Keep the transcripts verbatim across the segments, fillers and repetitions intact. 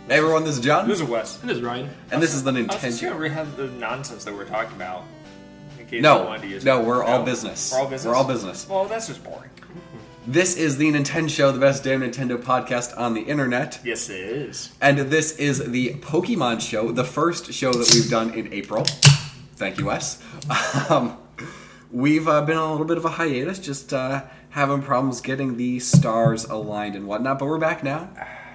Hey everyone, this is John. This is Wes. And this is Ryan. And this is the I was just Nintendo. gonna rehab the nonsense that we're talking about. In case you No, wanted to use no, it. we're all business. We're all business. We're all business. Well, that's just boring. This is the Nintendo Show, the best damn Nintendo podcast on the internet. Yes, it is. And this is the Pokemon Show, the first show that we've done in April. Thank you, Wes. Um, we've uh, been on a little bit of a hiatus, just uh, having problems getting the stars aligned and whatnot, but we're back now.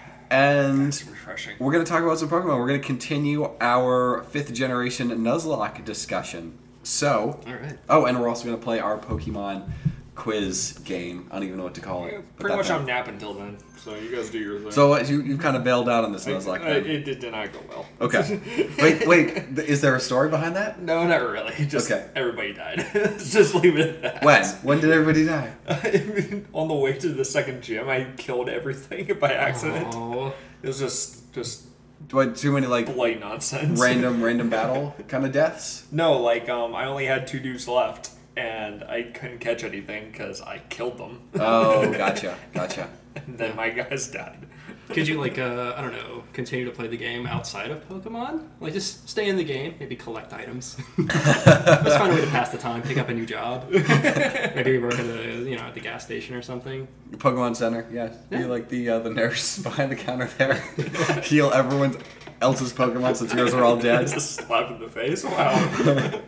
And It's refreshing. we're going to talk about some Pokemon. We're going to continue our fifth generation Nuzlocke discussion. So, All right. oh, and we're also going to play our Pokemon quiz game. I don't even know what to call it. Yeah, but pretty that much thing. I'm napping till then, so you guys do your thing. So uh, you, you've kind of bailed out on this I- Nuzlocke I- then. it, it did not go well. Okay. wait, wait. th- Is there a story behind that? No, not really. Just Okay. everybody died. Let's just leave it at that. When? When did everybody die? I mean, on the way to the second gym, I killed everything by accident. Oh, It was just just What, too many, like, blight nonsense. random random battle kind of deaths? No, like um, I only had two dudes left, and I couldn't catch anything because I killed them. Oh, gotcha. Gotcha. And then my guys died. could you like uh, I don't know, continue to play the game outside of Pokemon? Like just stay in the game, maybe collect items. Let's find a way to pass the time. Pick up a new job. Maybe work at a you know at the gas station or something. Pokemon Center, yeah. Be Yeah. like the uh, the nurse behind the counter there. Heal everyone else's Pokemon since yours are all dead. Just slap in the face. Wow.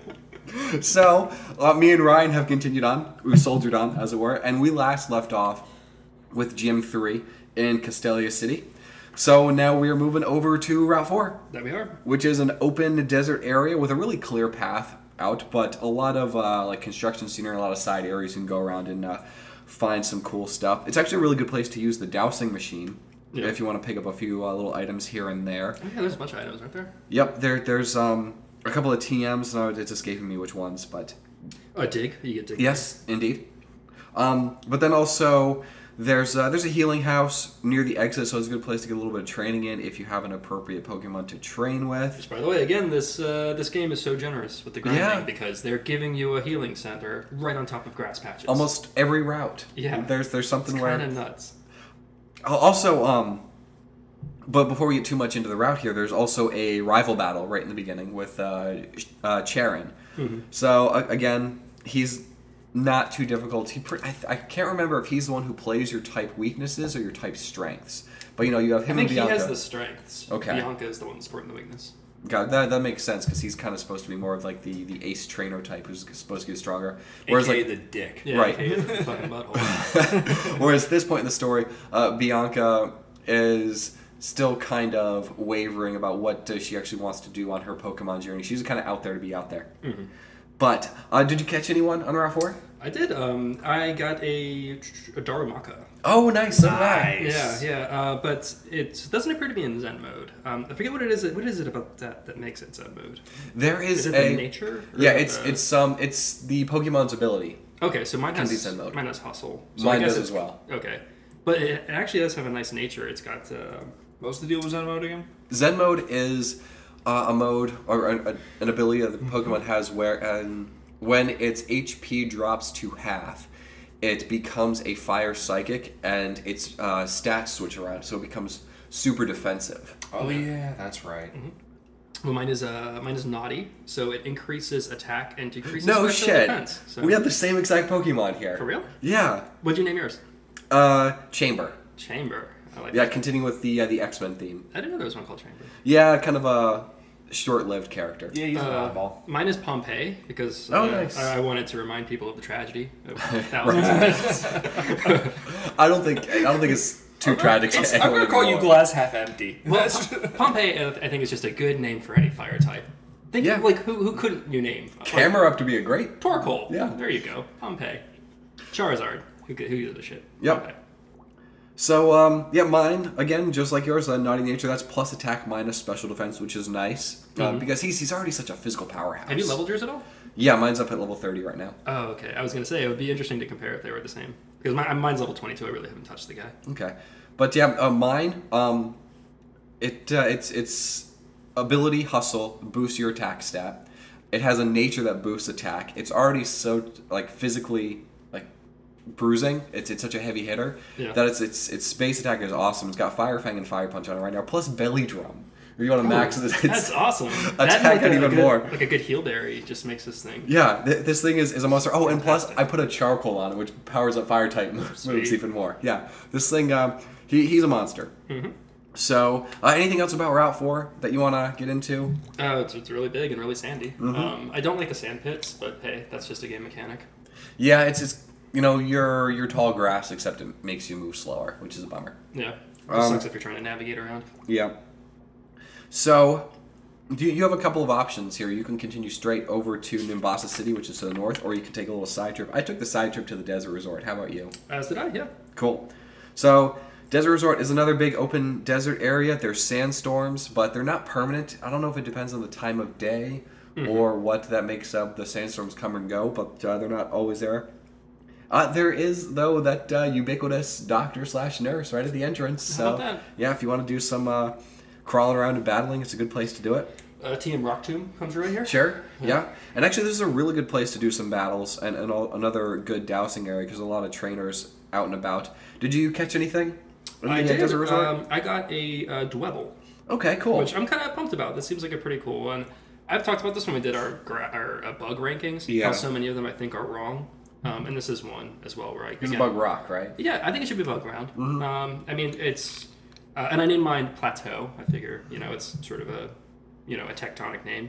So, uh, me and Ryan have continued on. We soldiered on, as it were, and we last left off with Gym three in Castelia City. So now we are moving over to Route four, There we are. which is an open desert area with a really clear path out, but a lot of uh, like construction scenery, a lot of side areas you can go around and uh, find some cool stuff. It's actually a really good place to use the dowsing machine Yeah. if you want to pick up a few uh, little items here and there. Oh, yeah, there's a bunch of items, aren't there? Yep, there there's um, a couple of T Ms. No, it's escaping me which ones, but A dig. You get dig. yes, indeed. Um, but then also there's uh, there's a healing house near the exit, so it's a good place to get a little bit of training in if you have an appropriate Pokemon to train with. Which, by the way, again, this uh, this game is so generous with the grinding Yeah. because they're giving you a healing center right on top of grass patches. Almost every route. Yeah. There's there's something It's where kind of nuts. also um, but before we get too much into the route here, there's also a rival battle right in the beginning with uh, uh, Charon. Mm-hmm. So uh, again, he's not too difficult. He pre- I, th- I can't remember if he's the one who plays your type weaknesses or your type strengths. But you know, you have I him think and he Bianca. has the strengths. Okay. Bianca is the one sporting the weakness. God, that that makes sense because he's kind of supposed to be more of like the, the ace trainer type who's supposed to get stronger. Whereas A K A like the dick. Yeah, Right. I hate the fucking butthole. Whereas at this point in the story, uh, Bianca is still kind of wavering about what uh, she actually wants to do on her Pokemon journey. She's kind of out there to be out there. Mm-hmm. But uh, did you catch anyone on Route four? I did. Um, I got a, a Darumaka. Oh, nice. So nice. Nice. Yeah, yeah. Uh, but it doesn't appear to be in Zen mode. Um, I forget what it is. What is it about that that makes it Zen mode? There is, Is it a the nature? or yeah. It's the- it's um it's the Pokemon's ability. okay. So mine can has be Zen mode. mine has hustle. So Mine I guess does it's- as well. Okay, but it, it actually does have a nice nature. It's got. Uh, What's the deal with Zen mode again? Zen mode is uh, a mode or an, an ability that the Mm-hmm. Pokemon has where um, when its H P drops to half, it becomes a fire psychic and its uh, stats switch around, so it becomes super defensive. Oh yeah, that's right. well, mine is uh, mine is naughty, so it increases attack and decreases No special shit. defense. So, We have the same exact Pokemon here. for real? Yeah. What'd you name yours? Uh, Chamber. Chamber. I like. Yeah, that. continuing with the uh, the X-Men theme. I didn't know there was one called Chamber. Yeah, kind of a short-lived character. Yeah, he's an Uh, oddball. mine is Pompeii because Oh, uh, nice. I, I wanted to remind people of the tragedy of thousands of deaths. I don't think I don't think it's too tragic. to I'm anyone gonna call you anymore. glass half empty. Well, Pom- Pompeii, uh, I think, is just a good name for any fire type. Think Yeah. like who who couldn't you name? Camera up to be a great. Like, Torkoal. Yeah. There you go. Pompeii. Charizard. Who could- who gives a shit? Yep. Pompeii. So, um, yeah, mine, again, just like yours, uh, Naughty Nature, that's plus attack minus special defense, which is nice. Uh, Mhm. because he's he's already such a physical powerhouse. Have you leveled yours at all? Yeah, mine's up at level thirty right now. Oh, okay. I was gonna say it would be interesting to compare if they were the same because my, mine's level twenty-two. I really haven't touched the guy. Okay. But yeah, uh, mine, um, it uh, it's it's ability hustle boosts your attack stat. It has a nature that boosts attack. It's already so like physically like bruising. It's it's such a heavy hitter Yeah. that its its its space attack is awesome. It's got Fire Fang and Fire Punch on it right now, plus Belly Drum. If you want to max it, it's, That's awesome. That attack and it like a, even a good, more. Like a good heal berry just makes this thing. Yeah, th- this thing is, is a monster. Oh, and plus I put a Charcoal on it, which powers up Fire type moves Sweet. even more. Yeah, this thing, um, he, he's a monster. Mm-hmm. So, uh, anything else about Route four that you want to get into? Uh, it's, it's really big and really sandy. Mm-hmm. Um, I don't like the sand pits, but hey, that's just a game mechanic. Yeah, it's it's you know you're you're tall grass, except it makes you move slower, which is a bummer. Yeah. It Um, sucks if you're trying to navigate around. Yeah. So, do you, you have a couple of options here. You can continue straight over to Nimbasa City, which is to the north, or you can take a little side trip. I took the side trip to the Desert Resort. How about you? As did I, yeah. Cool. So, Desert Resort is another big open desert area. There's sandstorms, but they're not permanent. I don't know if it depends on the time of day or what that makes up. The sandstorms come and go, but uh, they're not always there. Uh, there is, though, that uh, ubiquitous doctor slash nurse right at the entrance. How So, about that? yeah, if you want to do some uh, crawling around and battling, it's a good place to do it. Uh, T M Rock Tomb comes right here. Sure, yeah. And actually, this is a really good place to do some battles and, and all, another good dousing area because a lot of trainers out and about. Did you catch anything? in I the did. Desert Resort? Um, I got a uh, Dwebble, Okay, cool. which I'm kind of pumped about. This seems like a pretty cool one. I've talked about this when we did our gra- our uh, bug rankings. Yeah. How so many of them I think are wrong, um, and this is one as well. Where I It's a again- bug rock, right? Yeah, I think it should be bug round. Mm-hmm. Um, I mean, it's uh, and I named mine Plateau. I figure you know it's sort of a you know a tectonic name.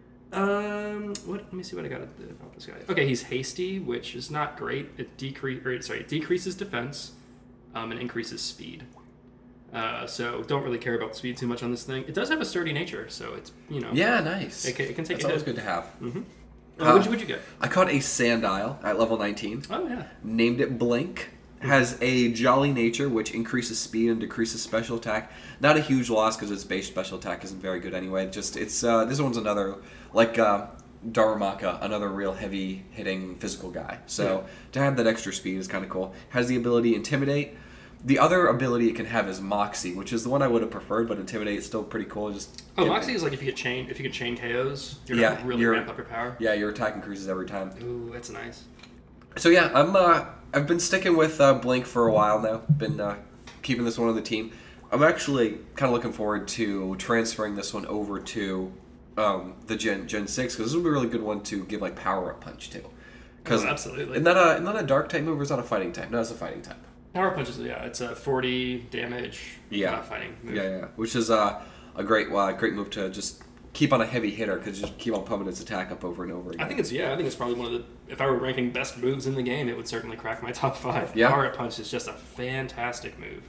Um, what? Let me see what I got about this guy. Okay, he's hasty, which is not great. It decrease or sorry, it decreases defense, um, and increases speed. Uh, so don't really care about speed too much on this thing. It does have a sturdy nature, so it's you know Yeah, nice. it can, it can take That's a always hit. good to have. Uh, Uh, what'd, you, what'd you get? I caught a Sandile at level nineteen. Oh yeah. Named it Blink. Has a jolly nature, which increases speed and decreases special attack. Not a huge loss because its base special attack isn't very good anyway. Just it's uh, this one's another like uh, Darumaka, another real heavy hitting physical guy. So to have that extra speed is kind of cool. Has the ability Intimidate. The other ability it can have is Moxie, which is the one I would have preferred, but Intimidate is still pretty cool. Just Oh, give Moxie it- is like if you get chain if you get chain K Os, you're Yeah, gonna really you're- ramp up your power. yeah, your attack increases every time. Ooh, that's nice. So yeah, I'm uh, I've been sticking with uh, Blink for a while now. Been uh, keeping this one on the team. I'm actually kind of looking forward to transferring this one over to um, the Gen Gen six because this would be a really good one to give like power up punch to. Because Oh, absolutely. Isn't that a isn't that a dark type move or is that a fighting type? No, it's a fighting type. Power punches, yeah, it's a forty damage. Yeah. uh, fighting move. Yeah, yeah. Which is uh, a great uh, great move to just keep on a heavy hitter because just keep on pumping its attack up over and over again. I think it's yeah. I think it's probably one of the. If I were ranking best moves in the game, it would certainly crack my top five. Yeah. Power up punch is just a fantastic move.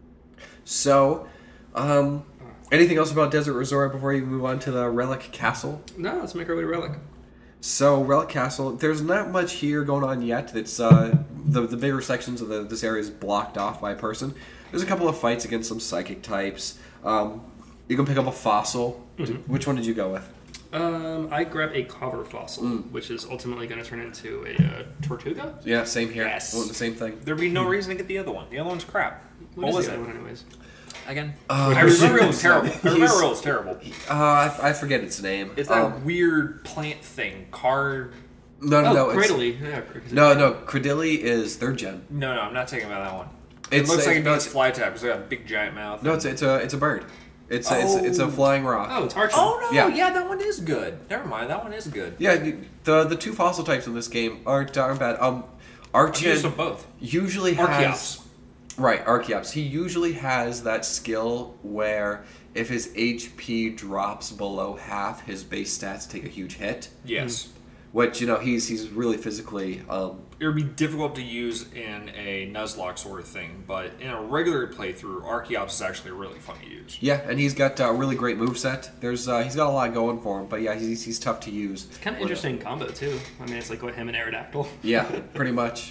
So. Um, anything else about Desert Resort before you move on to the Relic Castle? No, let's make our way to Relic. So Relic Castle, there's not much here going on yet. It's uh, the the bigger sections of the, this area is blocked off by a person. There's a couple of fights against some psychic types. Um, you can pick up a fossil. Mm-hmm. Which one did you go with? Um, I grabbed a Cover Fossil, Mm. which is ultimately going to turn into a uh, Tortuga. Yeah, same here. Yes. I went the same thing. There'd be no reason to get the other one. The other one's crap. What, What is was the it? other one, anyways? Again? Uh, I remember it was terrible. I He's- remember it was terrible. Uh, I, I forget its name. It's that Um, weird plant thing. Car. no, no, oh, no. It's, Cradley. Yeah, is it- no, no. Credilli is third gen. No, no, I'm not talking about that one. It It's looks a- like it no, needs it's- fly tap because they got a big giant mouth. No, it's it's a it's a bird. It's a, it's, it's a Oh. flying rock. Oh, it's Archie. Oh no! Yeah. Yeah. that one is good. Never mind, that one is good. Yeah, you- the the two fossil types in this game aren't aren't bad. Um, I've used them Archie both. usually has Archeops. right Archeops. He usually has that skill where if his H P drops below half, his base stats take a huge hit. Yes. Which you know he's he's really physically. Um, It would be difficult to use in a Nuzlocke sort of thing, but in a regular playthrough, Archeops is actually really fun to use. yeah, and he's got a really great moveset. There's uh, he's got a lot going for him, but yeah, he's he's tough to use. Kind of interesting combo too. I mean, it's like what him and Aerodactyl. Yeah, pretty much.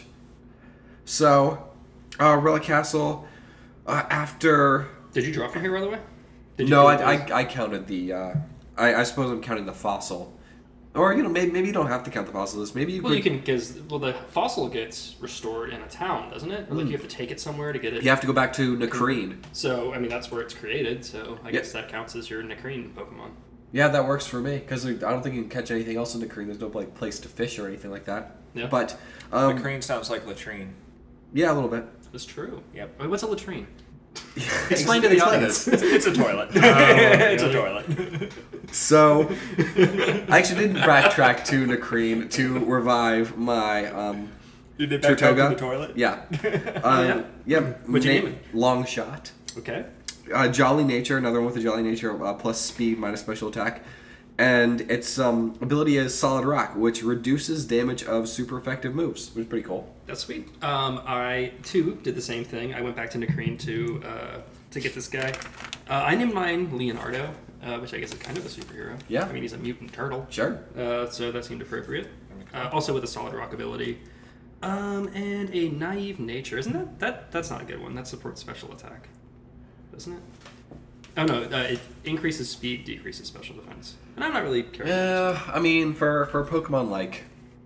So, uh, Relic Castle. Uh, after Did you drop from here, by the way? Did you no, do I, those? I I counted the. Uh, I I suppose I'm counting the fossil, or you know maybe maybe you don't have to count the fossil list. Maybe you Well, could. you can because well, the fossil gets restored in a town, doesn't it? Or like you have to take it somewhere to get it. You have to go back to Nakreen. So I mean, that's where it's created. So I Yeah. guess that counts as your Nakreen Pokemon. Yeah, that works for me because I don't think you can catch anything else in Nakreen. There's no like place to fish or anything like that. Yeah. But um, McCrane sounds like latrine. yeah, a little bit. That's true. Yep. Wait, what's a latrine? Explain to the Explain audience. It's, it's a toilet. Oh, It's a really? toilet. So, I actually did backtrack to Nakreen to revive my um, You did back to Tortuga. the toilet? Yeah. Uh, yeah? yeah. What'd you na- name it? Long shot. Okay. Uh, Jolly Nature, another one with a Jolly Nature, uh, plus speed minus special attack. And its um, ability is Solid Rock, which reduces damage of super effective moves, which is pretty cool. That's sweet. Um, I too did the same thing. I went back to Nakreen to uh, to get this guy. Uh, I named mine Leonardo, uh, which I guess is kind of a superhero. Yeah. I mean, he's a mutant turtle. Sure. Uh, so that seemed appropriate. Uh, also with a solid rock ability. Um, and a naive nature. Isn't that, that that's not a good one? That supports special attack, doesn't it? Oh no, uh, it increases speed, decreases special defense. And I'm not really caring. Yeah, I mean, for, for Pokemon like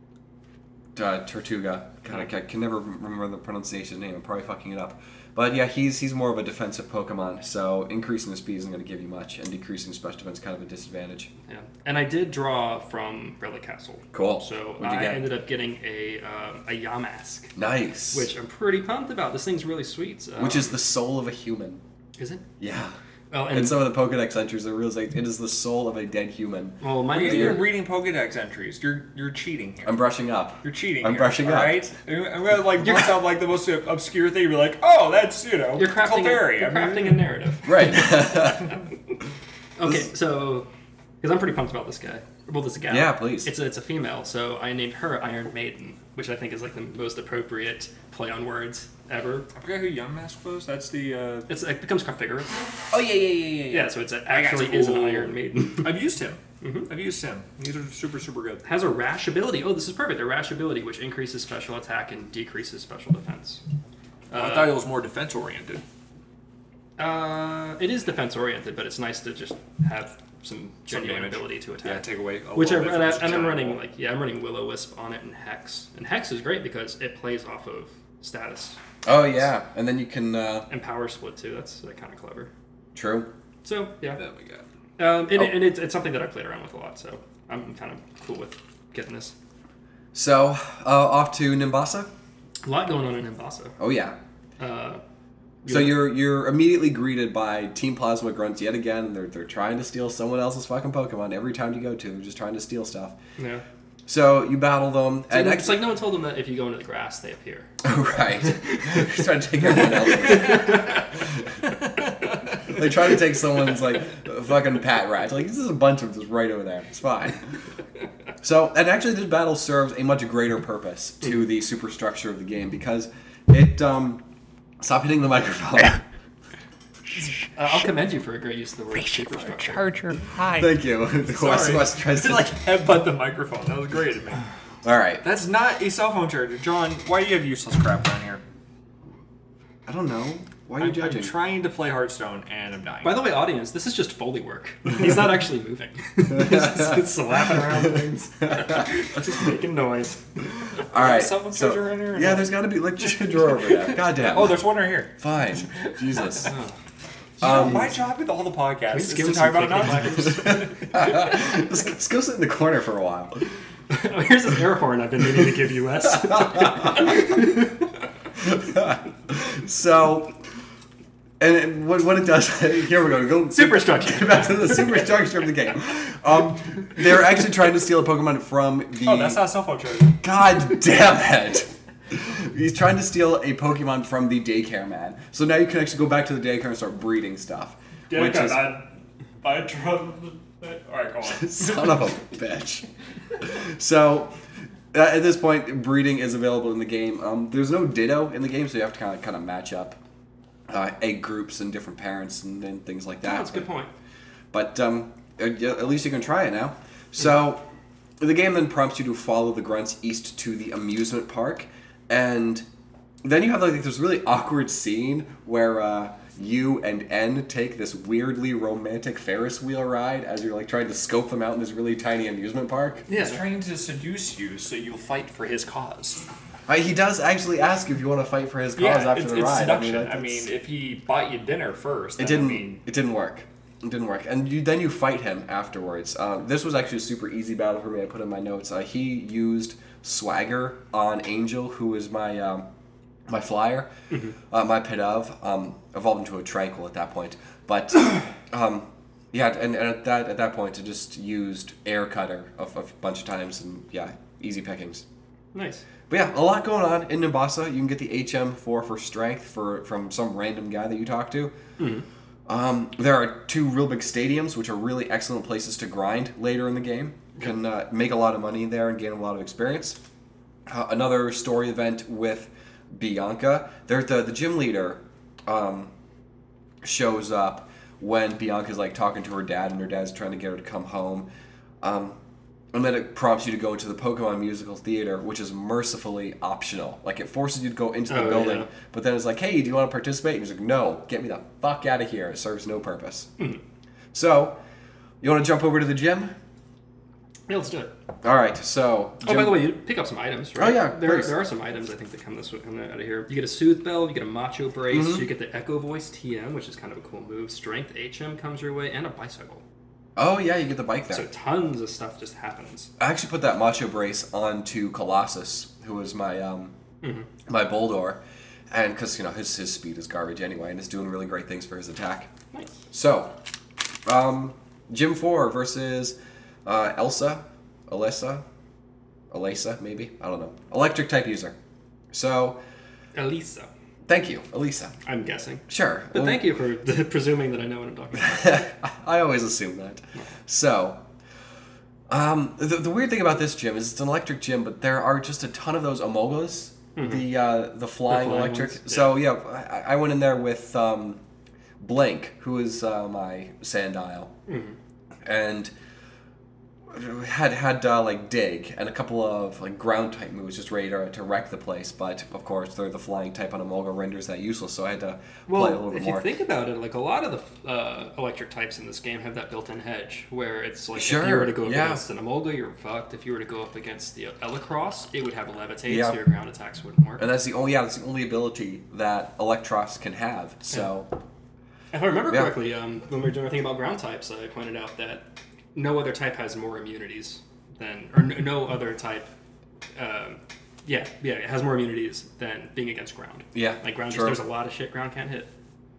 uh, Tortuga, God, I can never remember the pronunciation of his name. I'm probably fucking it up. But yeah, he's he's more of a defensive Pokemon, so increasing the speed isn't going to give you much, and decreasing special defense is kind of a disadvantage. Yeah, and I did draw from Relic Castle. Cool. So What'd you I get? ended up getting a um, a Yamask, Nice. which I'm pretty pumped about. This thing's really sweet. Um, Which is the soul of a human. is it? Yeah. Well, and, And some of the Pokedex entries are real like it is the soul of a dead human. well, mine You're, is you're reading Pokedex entries. You're you're cheating here. I'm brushing up. You're cheating. I'm here, brushing all up. right? I'm gonna like give myself like the most obscure thing. You're like, oh, that's you know, You're crafting, a, Clefairy. you're I mean, crafting a narrative. Right. Okay, so because I'm pretty pumped about this guy. Well, this gal. Yeah, please. It's a, it's a female, so I named her Iron Maiden, which I think is like the most appropriate play on words ever. I forgot who Young Mask was. That's the. Uh... It's it becomes configurable. Oh yeah, yeah, yeah, yeah. Yeah, so it's a, I got actually you. is an Ooh. Iron Maiden. I've used him. Mhm. I've used him. These are super, super good. Has a rash ability. Oh, this is perfect. A rash ability which increases special attack and decreases special defense. Well, I thought it was more defense oriented. Uh, it is defense oriented, but it's nice to just have some genuine damage. ability to attack. Yeah, take away. A Which I, little bit and, I, from and I'm giant running wall. like yeah, I'm running Will-O-Wisp on it and Hex. And Hex is great because it plays off of status Oh yeah, and then you can. Uh, and power split too. That's uh, kind of clever. true. So yeah, There we go. um, and, Oh. and it's, it's something that I played around with a lot. So I'm kind of cool with getting this. So uh, off to Nimbasa. A lot going on in Nimbasa. Oh yeah. Uh, So you're you're immediately greeted by Team Plasma Grunts yet again. They're they're trying to steal someone else's fucking Pokemon every time you go to. They're just trying to steal stuff. yeah. So you battle them. So and it's like no one told them that if you go into the grass, they appear. right. They're trying to take everyone else. They try to take someone's like fucking Pat Rat. Like this is a bunch of just right over there. It's fine. So and actually this battle serves a much greater purpose to the superstructure of the game because it um stop hitting the microphone. Uh, I'll commend you for a great use of the word superstructure. Charger. Hi. Thank you. West West tries I to like headbutt the microphone. That was great, man. All right. That's not a cell phone charger, John. Why do you have useless crap down here? I don't know. Why are you I'm, judging? I'm trying to play Hearthstone and I'm dying. By the way, audience, this is just Foley work. He's not actually moving. He's just slapping around things. Just making noise. All right. cell phone so- charger in here or yeah, no? there's got to be like just a drawer over there. God damn. oh, there's one right here. Fine. Jesus. You know, Um, my job with all the podcasts just is give to him talk some about clickbait nonsense. let's, let's go sit in the corner for a while. Oh, here's this air horn I've been meaning to give you, Wes. So, and, and what, what it does, here we go. Go Superstructure. Get back to the superstructure of the game. Um, they're actually trying to steal a Pokemon from the. oh, that's not a cell phone charger. God damn it! He's trying to steal a Pokemon from the daycare man. So now you can actually go back to the daycare and start breeding stuff. which is, I, I drove. Alright, go on. son of a bitch. So, uh, at this point, breeding is available in the game. Um, there's no Ditto in the game, so you have to kind of kind of match up uh, egg groups and different parents and, and things like that. Oh, that's a good point. But um, at at least you can try it now. So, the game then prompts you to follow the grunts east to the amusement park, and then you have like this really awkward scene where uh, you and N take this weirdly romantic Ferris wheel ride as you're like trying to scope them out in this really tiny amusement park. He's trying to seduce you so you'll fight for his cause. Uh, he does actually ask if you want to fight for his cause Yeah, after it's, the it's ride. seduction. that- I mean, that's- if he bought you dinner first, It then, didn't. I mean, It didn't work. It didn't work, and you, then you fight him afterwards. Uh, this was actually a super easy battle for me. I put in my notes. Uh, he used swagger on Angel, who is my um, my flyer, Mm-hmm. uh, my pit of, um, evolved into a Tranquil at that point. But um, yeah, and, and at that at that point, I just used Air Cutter a, a bunch of times, and yeah, easy pickings. Nice. But yeah, a lot going on in Nimbasa. You can get the H M four for strength for from some random guy that you talk to. Mm-hmm. Um, there are two real big stadiums, which are really excellent places to grind later in the game. You can uh, make a lot of money there and gain a lot of experience. Uh, another story event with Bianca. There, the the gym leader um, shows up when Bianca's like talking to her dad, and her dad's trying to get her to come home. Um, And then it prompts you to go into the Pokemon Musical Theater, which is mercifully optional. Like, it forces you to go into the Oh, building, yeah. but then it's like, hey, do you want to participate? And he's like, no, get me the fuck out of here. It serves no purpose. Mm. So, you want to jump over to the gym? Yeah, let's do it. All right, so... Oh, gym- by the way, you pick up some items, right? Oh, yeah, There, please. there are some items, I think, that come this way, come out of here. You get a Soothe Bell, you get a Macho Brace, Mm-hmm. you get the Echo Voice T M, which is kind of a cool move. Strength H M comes your way, and a Bicycle. Oh, yeah, you get the bike there. So tons of stuff just happens. I actually put that Macho Brace onto Colossus, who was my um, Mm-hmm. my Boldor, and because, you know, his, his speed is garbage anyway, and is doing really great things for his attack. Nice. So, um, Gym four versus uh, Elsa, Alyssa, Elisa, maybe? I don't know. Electric type user. So, Elisa, thank you, Elisa. I'm guessing. Sure. But thank you for presuming that I know what I'm talking about. I always assume that. So, um, the, the weird thing about this gym is it's an electric gym, but there are just a ton of those Amogas, the uh, the flying flying electric. ones, So yeah, I, I went in there with um, Blank, who is uh, my Sandile, Mhm. and had had uh, like Dig and a couple of like ground type moves just ready to, to wreck the place. But of course, they're the flying type on Emolga renders that useless, so I had to Well, play a little bit if more. you think about it, like a lot of the uh, electric types in this game have that built-in hedge, where it's like if you Sure, were to go up yeah. against an Emolga, you're fucked. If you were to go up against the Electros, it would have a levitate, Yeah. so your ground attacks wouldn't work. And that's the only yeah, that's the only ability that Electros can have. So If I remember Yeah. correctly, um, when we were doing our thing about ground types, I pointed out that no other type has more immunities than, or no, no other type, um, yeah, yeah, it has more immunities than being against ground. yeah, Like ground, sure. just, there's a lot of shit ground can't hit.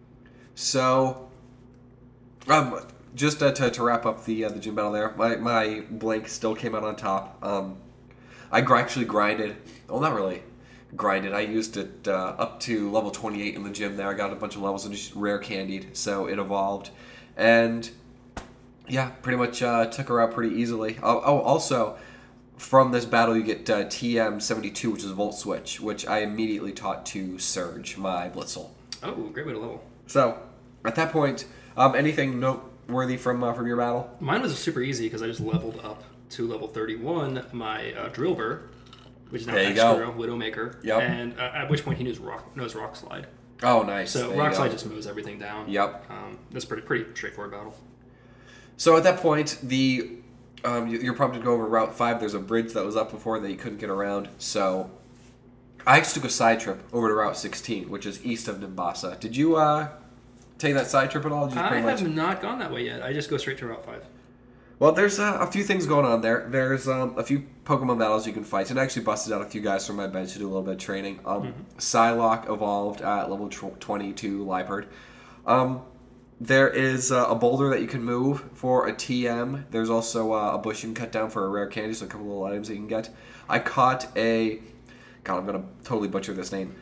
So, um, just uh, to, to wrap up the uh, the gym battle there, my my Blank still came out on top. Um, I gr- actually grinded. Well, not really grinded. I used it uh, up to level twenty-eight in the gym there. I got a bunch of levels and just rare candied, so it evolved, and yeah, pretty much uh, took her out pretty easily. Oh, oh also. From this battle, you get uh, T M seventy-two, which is Volt Switch, which I immediately taught to Surge, my Blitzel. Oh, great way to level. So, at that point, um, anything noteworthy from uh, from your battle? Mine was super easy because I just leveled up to level thirty-one my uh, Drillbur, which is now There you extra go. Widowmaker. Yep. And uh, at which point he knows rock knows Rock Slide. Oh, nice. So There you Rock go. Slide just moves everything down. Yep. Um, that's pretty pretty straightforward battle. So at that point, the um, you- you're prompted to go over Route five. There's a bridge that was up before that you couldn't get around. So I just took a side trip over to Route sixteen, which is east of Nimbasa. Did you uh, take that side trip at all? Did you I pretty have much... not gone that way yet. I just go straight to Route five. Well, there's uh, a few things going on there. There's um, a few Pokemon battles you can fight, and I actually busted out a few guys from my bench to do a little bit of training. Um, Mm-hmm. Psylocke evolved at level tw- twenty-two Liepard. Um, there is uh, a boulder that you can move for a T M. There's also uh, a bush you can cut down for a rare candy, so a couple little items that you can get. I caught a... God, I'm going to totally butcher this name.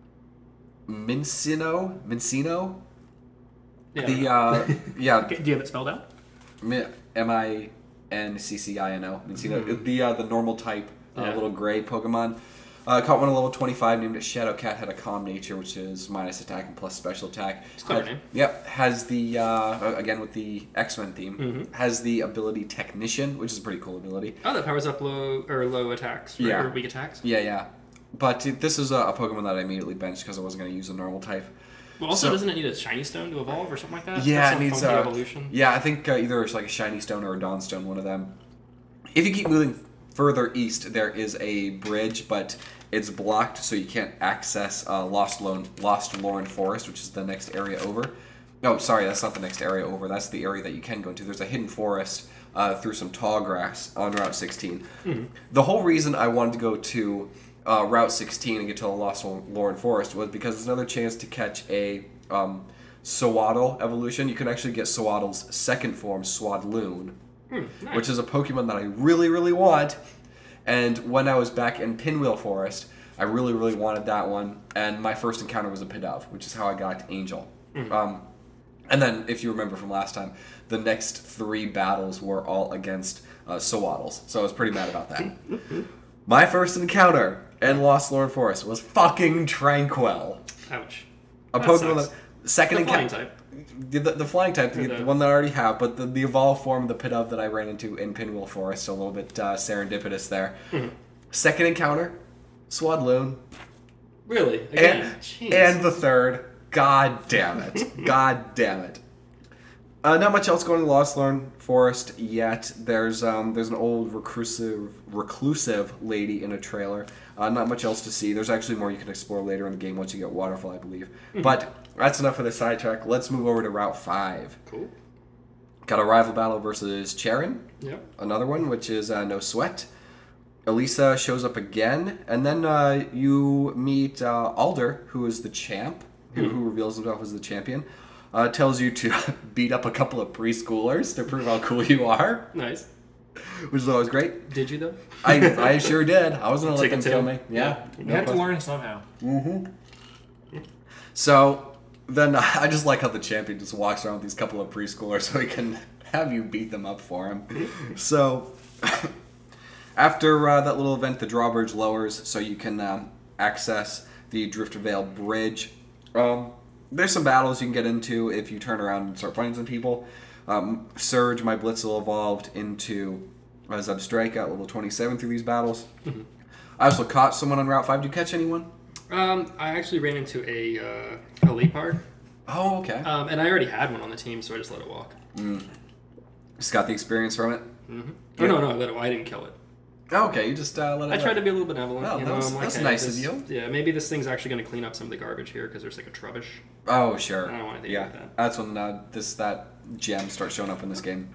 Mincino? Mincino? Yeah. The, uh, yeah, Okay, do you have it spelled out? Mi- M I N C C I N O. Mm-hmm. The uh, the normal type uh, Yeah. little gray Pokemon. Uh, caught one at level twenty-five named it Shadow Cat. Had a calm nature, which is minus attack and plus special attack. It's a clever Had- name. Yep. Has the uh, again with the X-Men theme. Mhm. Has the ability Technician, which is a pretty cool ability. Oh, that powers up low or low attacks, right? Yeah. Or weak attacks. Yeah, yeah. But it- this is a, a Pokemon that I immediately benched because I wasn't going to use a normal type. Well, also, So- doesn't it need a shiny stone to evolve or something like that? Yeah, That's it some needs funky a evolution. Yeah, I think uh, either it's like a shiny stone or a dawn stone, one of them. If you keep moving further east, there is a bridge, but it's blocked, so you can't access uh, Lost Lone, Lost Lauren Forest, which is the next area over. No, sorry, that's not the next area over. That's the area that you can go into. There's a hidden forest uh, through some tall grass on Route sixteen. Mm-hmm. The whole reason I wanted to go to uh, Route sixteen and get to the Lost Lauren Forest was because it's another chance to catch a um, Swaddle evolution. You can actually get Swaddle's second form, Swadloon, Mm, nice. which is a Pokemon that I really, really want. And when I was back in Pinwheel Forest, I really, really wanted that one. And my first encounter was a Pidove, which is how I got Angel. Mm-hmm. Um, and then, if you remember from last time, the next three battles were all against uh, Swaddles. So I was pretty mad about that. My first encounter in Lost Lauren Forest was fucking Tranquil. Ouch. A That Pokemon sucks. that second The flying encounter. type. The, the flying type, the, Or the- the one that I already have, but the, the evolved form of the Pidove that I ran into in Pinwheel Forest, a little bit uh, serendipitous there. Mm-hmm. Second encounter, Swadloon. Really? Again? And, Jeez. and the third, god damn it. God damn it. Uh, not much else going in Lost Lauren Forest yet. There's um, there's an old reclusive reclusive lady in a trailer. Uh, not much else to see. There's actually more you can explore later in the game once you get Waterfall, I believe. Mm-hmm. But that's enough for the sidetrack. Let's move over to Route five. Cool. Got a rival battle versus Charon. Yep. Another one, which is uh, No Sweat. Elisa shows up again, and then uh, you meet uh, Alder, who is the champ, who, who reveals himself as the champion. Uh, tells you to beat up a couple of preschoolers to prove how cool you are, Nice. which is always great. Did you, though? I, I sure did. I wasn't gonna let Take them it kill to me. him. Yeah. You no have to question. learn somehow. So then I just like how the champion just walks around with these couple of preschoolers so he can have you beat them up for him. So after uh, that little event, the drawbridge lowers so you can um, access the Driftervale Bridge. Um, there's some battles you can get into if you turn around and start fighting some people. Um, Surge, my Blitzel, evolved into uh, Zebstrika at level twenty-seven through these battles. I also caught someone on Route five. Did you catch anyone? Um, I actually ran into a, uh, a Leopard, Oh, okay. um, and I already had one on the team, so I just let it walk. Just got the experience from it. Mm-hmm. Oh, no, no, I let it, I didn't kill it. Oh, okay, you just uh, let it I go. tried to be a little benevolent. Oh, you that know, was- I'm like, that's hey, nice this- of you. Yeah, maybe this thing's actually going to clean up some of the garbage here because there's like a trubbish. Oh, sure. I don't want anything yeah, to do with that. that's when uh, this that gem starts showing up in this game.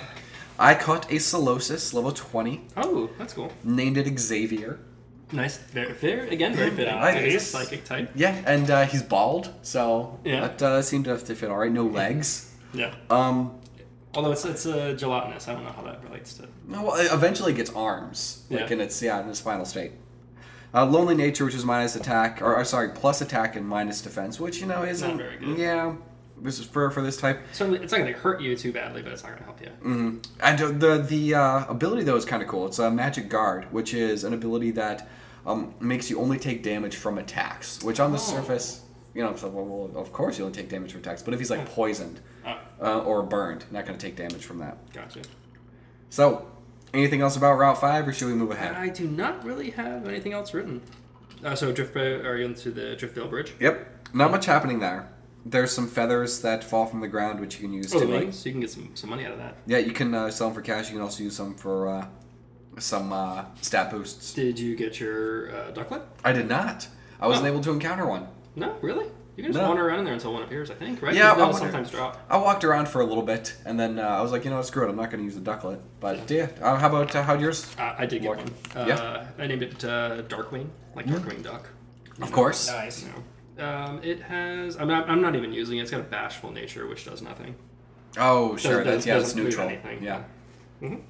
I caught a Solosis, level twenty. Oh, that's cool. Named it Xavier. Nice. Very, very again, very fit out. I- It is a psychic type. Yeah, and uh, he's bald, so Yeah. that uh, seemed to have to fit all right. No legs. Yeah. Um, Although it's it's uh, gelatinous. I don't know how that relates to. no, well, it eventually gets arms, like Yeah. in its yeah in its final state. Uh, Lonely Nature, which is minus attack, or, or sorry, plus attack and minus defense, which you know isn't very good. Yeah, this is for for this type. Certainly, it's not going to hurt you too badly, but it's not going to help you. Mm-hmm. And uh, the the uh, ability though is kind of cool. It's a Magic Guard, which is an ability that um, makes you only take damage from attacks. Which on the Oh. surface, you know, so, well, well, of course you only take damage from attacks. But if he's like poisoned Oh, uh, or burned, not going to take damage from that. gotcha. So, anything else about Route Five, or should we move ahead? I do not really have anything else written. Uh, so drift are you into the Driftvale Bridge? Yep, not much happening there. There's some feathers that fall from the ground, which you can use Oh, to the like. wings. So you can get some, some money out of that. Yeah, you can uh, sell them for cash. You can also use them for uh, some uh, stat boosts. Did you get your uh, ducklet? I did not. I wasn't Oh. able to encounter one. No, really. You can just No. wander around in there until one appears. I think, right? Yeah, I they'll wonder- sometimes drop. I walked around for a little bit, and then uh, I was like, you know what, screw it. I'm not going to use the ducklet. But yeah, uh, how about uh, how'd yours? Uh, I did get Work. one. Uh, Yeah. I named it uh, Darkwing, like Darkwing Duck. Of course. Nice. You know. Um, it has. I'm not. I'm not even using it. It's got a bashful nature, which does nothing. Oh, sure. Does- That's does- yeah, it's doesn't move neutral. anything. Yeah. Mhm.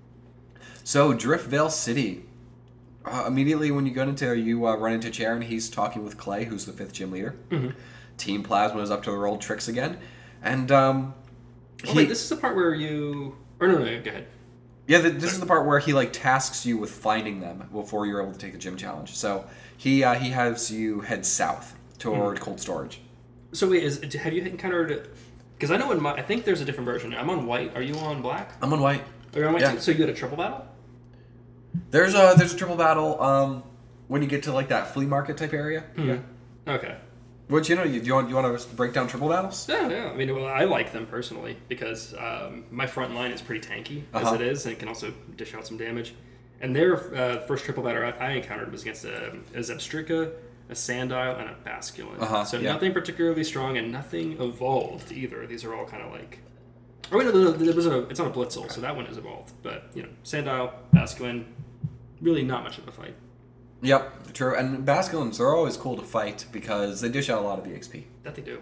So Driftvale City. Uh, immediately when you go into, you uh, run into Charon. He's talking with Clay, who's the fifth gym leader. Mm-hmm. Team Plasma is up to their old tricks again, and um, Oh, he- wait, this is the part where you. Or no, no, go ahead. Yeah, th this is the part where he like tasks you with finding them before you're able to take the gym challenge. So he uh, he has you head south toward cold storage. So wait, is have you encountered? Because I know in my, I think there's a different version. I'm on white. Are you on black? I'm on white. Are you on white? Yeah. too? So you had a triple battle? There's a there's a triple battle um when you get to like that flea market type area. Yeah. Okay. Which you know you, you want you want to break down triple battles? Yeah, yeah. I mean, well, I like them personally because um, my front line is pretty tanky Uh-huh. as it is, and it can also dish out some damage. And their uh, first triple battle I, I encountered was against a, a Zebstrika, a Sandile, and a Basculin. Uh-huh, So yeah. nothing particularly strong and nothing evolved either. These are all kind of like Oh, wait, no, no, there was a, it's on a Blitzel, so that one is evolved. But, you know, Sandile, Basculin, really not much of a fight. Yep, true. And Basculins, they're always cool to fight because they dish out a lot of E X P. That they do.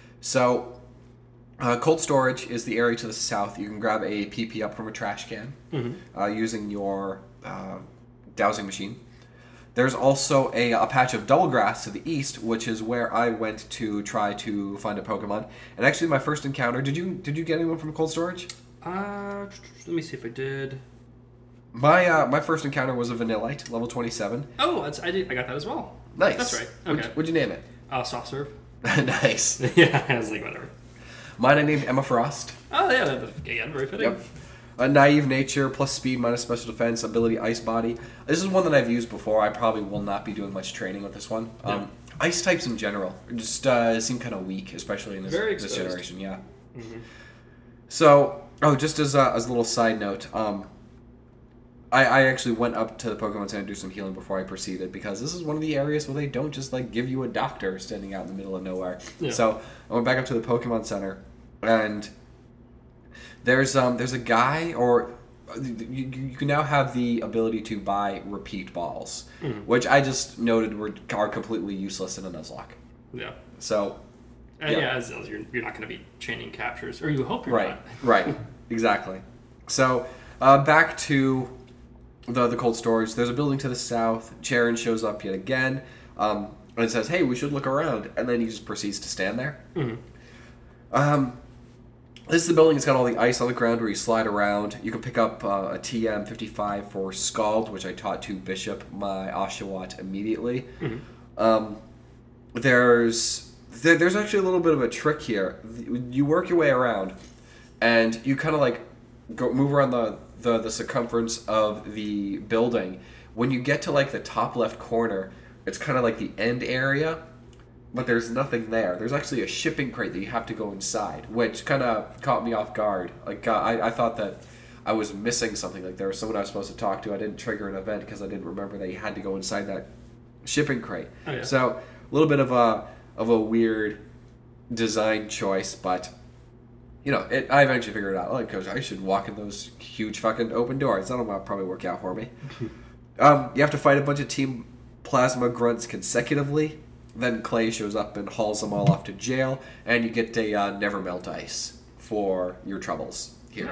So, uh, cold storage is the area to the south. You can grab a P P up from a trash can Mm-hmm. uh, using your uh, dowsing machine. There's also a, a patch of double grass to the east, which is where I went to try to find a Pokemon. And actually, my first encounter. Did you did you get anyone from cold storage? Uh, let me see if I did. My uh, my first encounter was a Vanillite, level twenty-seven. Oh, that's, I did. I got that as well. Nice. That's right. What'd- Okay. What'd you name it? Uh, soft serve. Nice. Yeah, I was like, whatever. Mine I named Emma Frost. Oh, yeah, that- again, very fitting. Yep. A naive nature plus speed minus special defense ability ice body. This is one that I've used before. I probably will not be doing much training with this one. Yeah. Um, ice types in general just uh, seem kind of weak, especially in this, Very this exposed. generation. Yeah. Mm-hmm. So, oh, just as a, as a little side note, um, I, I actually went up to the Pokemon Center to do some healing before I proceeded because this is one of the areas where they don't just like give you a doctor standing out in the middle of nowhere. Yeah. So I went back up to the Pokemon Center, and there's um there's a guy or you, you can now have the ability to buy repeat balls, Mhm. which I just noted were are completely useless in a Nuzlocke. Yeah. So And Yeah. yeah, as, as you're, you're not going to be chaining captures, or you hope you're right, not. right, exactly. So uh, back to the the cold storage. There's a building to the south. Charon shows up yet again, um, and it says, "Hey, we should look around." And then he just proceeds to stand there. Mm-hmm. Um, this is the building. It's got all the ice on the ground where you slide around. You can pick up uh, a T M fifty-five for Scald, which I taught to Bishop, my Oshawott, immediately. Mm-hmm. Um, there's there, there's actually a little bit of a trick here. You work your way around, and you kind of like go move around the, the the circumference of the building. When you get to like the top left corner, it's kind of like the end area, but there's nothing there. There's actually a shipping crate that you have to go inside, which kind of caught me off guard. Like uh, I, I thought that I was missing something. Like there was someone I was supposed to talk to. I didn't trigger an event because I didn't remember that you had to go inside that shipping crate. Oh, yeah. So a little bit of a of a weird design choice, but you know, it, I eventually figured it out. Like, coach, I should walk in those huge fucking open doors. That'll probably work out for me. um, you have to fight a bunch of Team Plasma grunts consecutively. Then Clay shows up and hauls them all off to jail, and you get a uh, Never Melt Ice for your troubles here.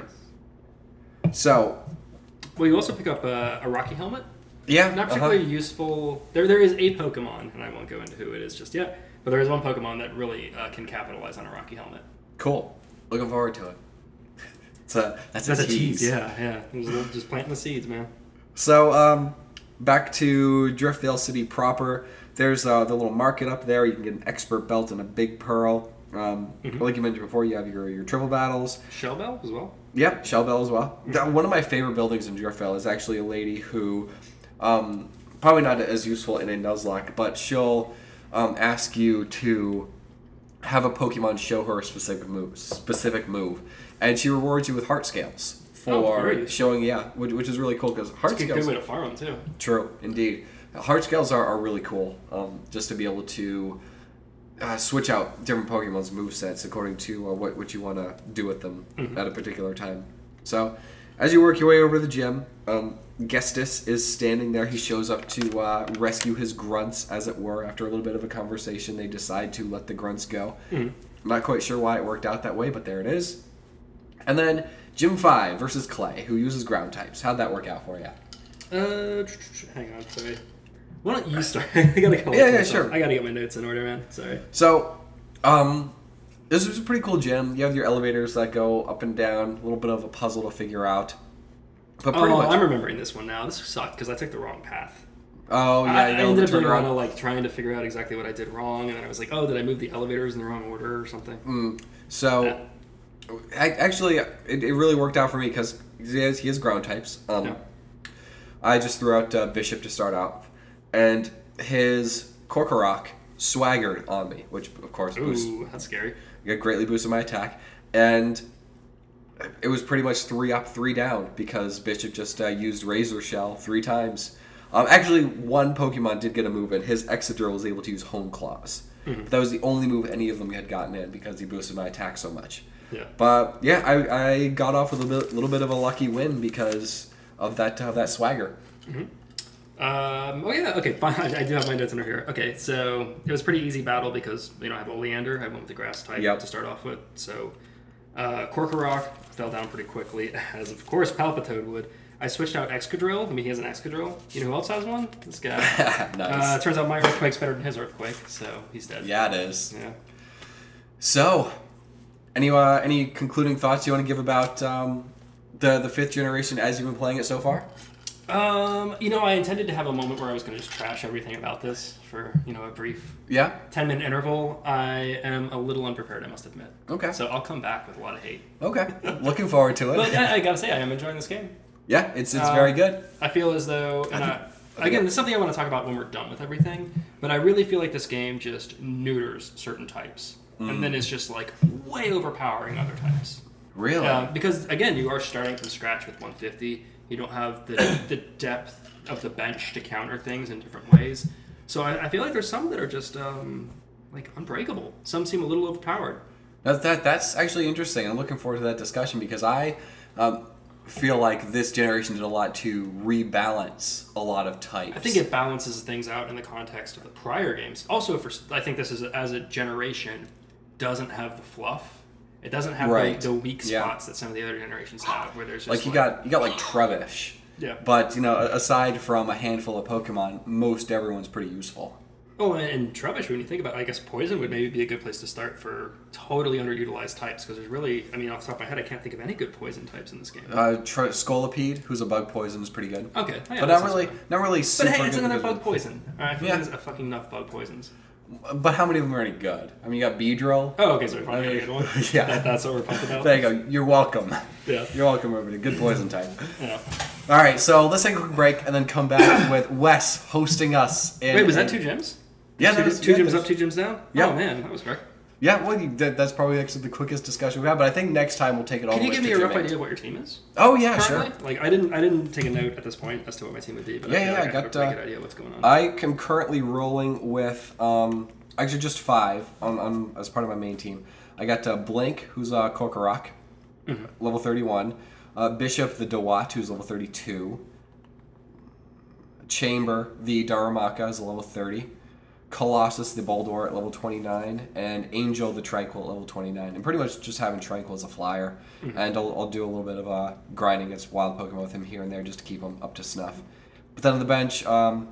So, Well, you also pick up a, a Rocky Helmet. yeah, Not uh-huh. particularly useful. There, there is a Pokemon, and I won't go into who it is just yet. But there is one Pokemon that really uh, can capitalize on a Rocky Helmet. Cool. Looking forward to it. It's a that's, That's a tease. Yeah, yeah. Just, just planting the seeds, man. So, um, back to Driftvale City proper. There's uh, the little market up there. You can get an expert belt and a big pearl. Um, Mhm. Like you mentioned before, you have your, your triple battles. Shell Bell as well. Yep, Shell Bell as well. That- One of my favorite buildings in Driftvale is actually a lady who, um, probably not as useful in a Nuzlocke, but she'll um, ask you to have a Pokemon show her a specific move, specific move, and she rewards you with heart scales Oh, for very useful. showing. Yeah, which, which is really cool because heart It's a good, scales. good way to farm them, too. True, indeed. Heart scales are, are really cool, um, just to be able to uh, switch out different Pokemon's movesets according to uh, what, what you want to do with them Mhm. at a particular time. So, as you work your way over to the gym, um, Gestus is standing there. He shows up to uh, rescue his grunts, as it were. After a little bit of a conversation, they decide to let the grunts go. Mhm. I'm not quite sure why it worked out that way, but there it is. And then Gym five versus Clay, who uses ground types. How'd that work out for you? Uh, tr- tr- tr- hang on, sorry. Why don't you start? I gotta go. Yeah, yeah, sure. I gotta get my notes in order, man. Sorry. So, um, this was a pretty cool gym. You have your elevators that go up and down, a little bit of a puzzle to figure out. But pretty Oh, much. I'm remembering this one now. This sucked because I took the wrong path. oh, yeah, I, you I know, ended the up doing a lot turnaround. of like trying to figure out exactly what I did wrong, and then I was like, oh, did I move the elevators in the wrong order or something? Mm. So, Yeah. I, actually, it, it really worked out for me because he has, he has ground types. Um, Yeah. I just threw out uh, Bishop to start out, and his Korkorok swaggered on me, which, of course, boosts Ooh, that's scary. it greatly boosted my attack, and it was pretty much three up, three down because Bishop just uh, used Razor Shell three times. Um, actually, one Pokemon did get a move in. His Excadrill was able to use Home Claws. Mhm. But that was the only move any of them had gotten in because he boosted my attack so much. Yeah. But yeah, I, I got off with a bit, little bit of a lucky win because of that of that swagger. Mm-hmm. Um, oh yeah, okay, fine. I, I do have my notes under here. Okay, so it was a pretty easy battle because you know I have Oleander. I went with the grass type Yep. to start off with. So uh, Korkorok fell down pretty quickly, as of course Palpitoad would. I switched out Excadrill. I mean, he has an Excadrill. You know who else has one? This guy. Nice. Uh, it turns out my Earthquake's better than his Earthquake, so he's dead. Yeah, it is. Yeah. So, any uh, any concluding thoughts you want to give about um, the the fifth generation as you've been playing it so far? Um, you know, I intended to have a moment where I was going to just trash everything about this for, you know, a brief Yeah. ten minute interval. I am a little unprepared, I must admit. Okay. So I'll come back with a lot of hate. Okay. Looking forward to it. But I, I gotta say, I am enjoying this game. Yeah, it's it's Uh, very good. I feel as though, and I I think- again, it's something I want to talk about when we're done with everything. But I really feel like this game just neuters certain types, Mm. and then it's just like way overpowering other types. Really? Uh, because again, you are starting from scratch with one fifty. You don't have the the depth of the bench to counter things in different ways. So I, I feel like there's some that are just um, like unbreakable. Some seem a little overpowered. That, that that's actually interesting. I'm looking forward to that discussion because I um, feel like this generation did a lot to rebalance a lot of types. I think it balances things out in the context of the prior games. Also, for I think this is as a generation doesn't have the fluff. It doesn't have Right. the, the weak Yeah. spots that some of the other generations have, where there's just like you got you got like Trubbish. yeah. But you know, aside from a handful of Pokemon, most everyone's pretty useful. Oh, and, and Trubbish, when you think about it, I guess Poison would maybe be a good place to start for totally underutilized types, because there's really, I mean, off the top of my head, I can't think of any good Poison types in this game. Uh, Tr- Scolipede, who's a bug poison, is pretty good. Okay. Oh, yeah, but that not sounds really, fun. not really But super hey, it's good another because bug poison. I feel Yeah. like there's a fucking enough bug poisons. of- But how many of them are any good? I mean, you got Beedrill. Oh, okay, so finally got a good one. Yeah. That, that's what we're pumped about. There you go. You're welcome. Yeah. You're welcome, everybody. Good poison type. Yeah. All right, so let's take a quick break and then come back with Wes hosting us. In, Wait, was that in- two gyms? Yeah, two, that was- two yeah, gyms that up, was- two gyms down. Yeah. Oh man, that was quick. Yeah, well, you, that, that's probably actually the quickest discussion we've had. But I think next time we'll take it all. Can the you way give me to a rough Gym eight. idea of what your team is? Oh yeah, sure. Currently? Like I didn't, I didn't take a note at this point as to what my team would be, but Yeah, I feel yeah, like I I got, have a pretty uh, good idea of what's going on. I am currently rolling with um, actually just five on, on as part of my main team. I got uh, Blink, who's uh, Korkorok, Mm-hmm. level thirty-one. Uh, Bishop, the Dewat, who's level thirty-two. Chamber, the Darumaka, is a level thirty. Colossus, the Boldor, at level twenty-nine. And Angel, the Tranquil, at level twenty-nine. And pretty much just having Tranquil as a flyer. Mm-hmm. And I'll, I'll do a little bit of uh, grinding against wild Pokemon with him here and there just to keep him up to snuff. But then on the bench, um,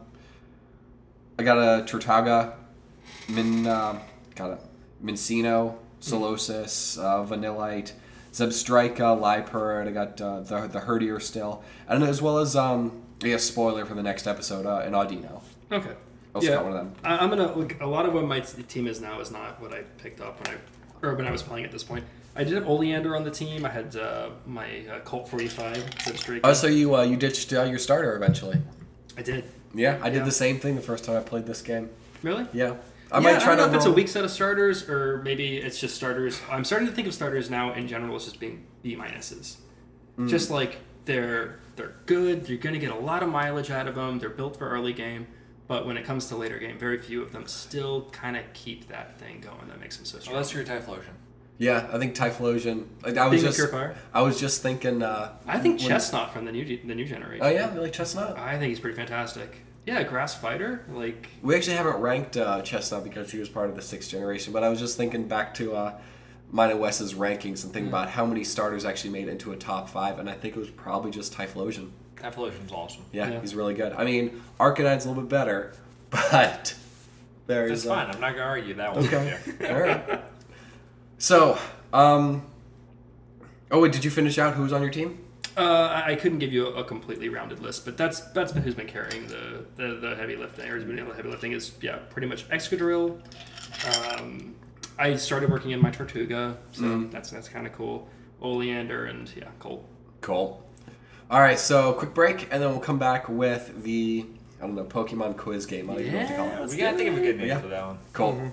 I got a Turtaga, Min, uh, got a Mincino, Solosis, uh, Vanillite, Zebstrika, Liepard. I got uh, the the Herdier still, and as well as um, I guess spoiler for the next episode, uh, an Audino. okay. Also yeah, got one of them. I, I'm gonna like a lot of what my t- team is now is not what I picked up when I or when I was playing at this point. I did have Oleander on the team. I had uh, my uh, Colt forty-five Zebstrika. Oh, so you uh, you ditched uh, your starter eventually? I did. Yeah, I did Yeah. the same thing the first time I played this game. Really? Yeah, I I might yeah, try I don't know to if it's a roll- weak set of starters or maybe it's just starters. I'm starting to think of starters now in general as just being B minuses. Mm. Just like they're they're good. You're going to get a lot of mileage out of them. They're built for early game, but when it comes to later game, very few of them still kind of keep that thing going that makes them so strong. Unless you're a Typhlosion. Yeah, I think Typhlosion. Like, I was Being a just pure fire? I was just thinking. Uh, I think when- Chestnut from the new ge- the new generation. Oh yeah, you like Chestnut? I think he's pretty fantastic. Yeah, grass fighter. Like We actually haven't ranked uh, Chestnut because he was part of the sixth generation, but I was just thinking back to uh, mine and Wes's rankings and thinking about how many starters actually made it into a top five, and I think it was probably just Typhlosion. Typhlosion's awesome. Yeah, Yeah. he's really good. I mean, Arcanine's a little bit better, but there's That's uh, fine. I'm not gonna argue that one. Okay, Yeah. all right. So, um, oh wait, did you finish out who was on your team? Uh, I I couldn't give you a, a completely rounded list, but that's that's been who's been carrying the, the, the heavy lifting, or who's been doing the heavy lifting is yeah pretty much Excadrill. Um, I started working in my Tortuga, so Mm. that's that's kind of cool. Oleander and yeah, Colt. Cool. All right, so quick break, and then we'll come back with the I don't know Pokemon quiz game. I don't even know what to call Yeah, it. We gotta think of a good name Yeah. for that one. Cool.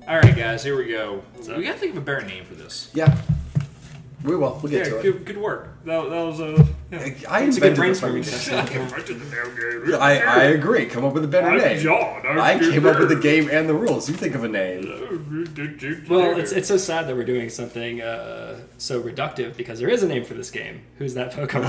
All right, guys, here we go. We gotta think of a better name for this. Yeah. We will. We'll get Yeah, to it. good, good work. That, that was a. Yeah. I It's a good invented the brainstorming fucking- session. I, I agree. Come up with a better I'm name. John. I'm I came up with the Peter. game and the rules. You think of a name. Well, it's it's so sad that we're doing something uh, so reductive because there is a name for this game. Who's that Pokemon?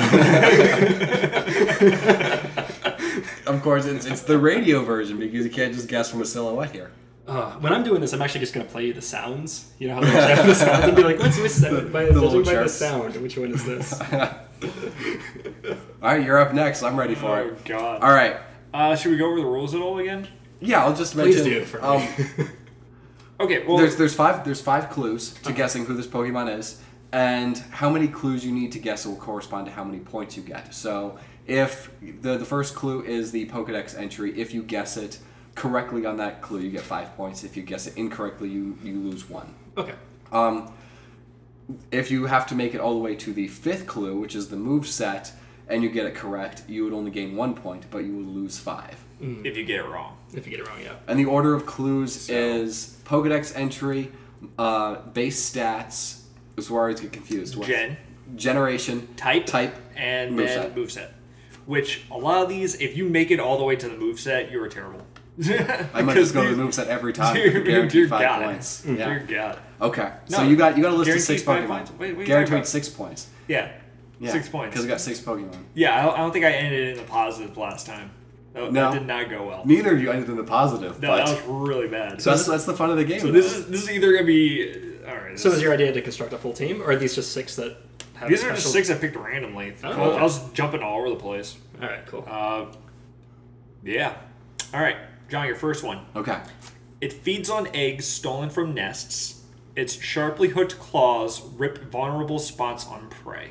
Of course, it's, it's the radio version because you can't just guess from a silhouette here. Uh, when I'm doing this, I'm actually just going to play you the sounds. You know how they actually have the sounds and be like, "What's which sound? By, the little judging by the chirps. sound, which one is this?" All right, you're up next. I'm ready for Oh it. God. All right. Uh, should we go over the rules at all again? Yeah, I'll just Please mention. do for me. um, Okay. Well, there's there's five there's five clues to Okay. guessing who this Pokemon is, and how many clues you need to guess will correspond to how many points you get. So if the the first clue is the Pokedex entry, if you guess it correctly on that clue, you get five points. If you guess it incorrectly, you you lose one. Okay. Um, if you have to make it all the way to the fifth clue, which is the move set, and you get it correct, you would only gain one point, but you would lose five. if you get it wrong. If you get it wrong, yeah. And the order of clues So- is Pokedex entry, uh, base stats. This is where I always get confused. What? Gen, Generation, type, type, and moveset. then moveset. Which a lot of these, if you make it all the way to the moveset, you are terrible. I might just go to the moveset every time. Dear, Guaranteed dear five God. points. Dear Yeah. God. Okay. So No, you got you got a list of six guaranteed Pokemon. five points? Wait, what are you talking Guaranteed about? six points. Yeah. Yeah. Six points. Because I got six Pokemon. Yeah, I don't, I don't think I ended it in the positive last time. That, No. that did not go well. Neither of you ended in the positive. No, but that was really bad. so that's that's the fun of the game. So this is this is either gonna be all right. So this- is your idea to construct a full team, or are these just six that have these special... are just six I picked randomly. Oh, I was- okay. I was jumping all over the place. All right, cool. Uh, yeah. All right, John, your first one. Okay. It feeds on eggs stolen from nests. Its sharply hooked claws rip vulnerable spots on prey.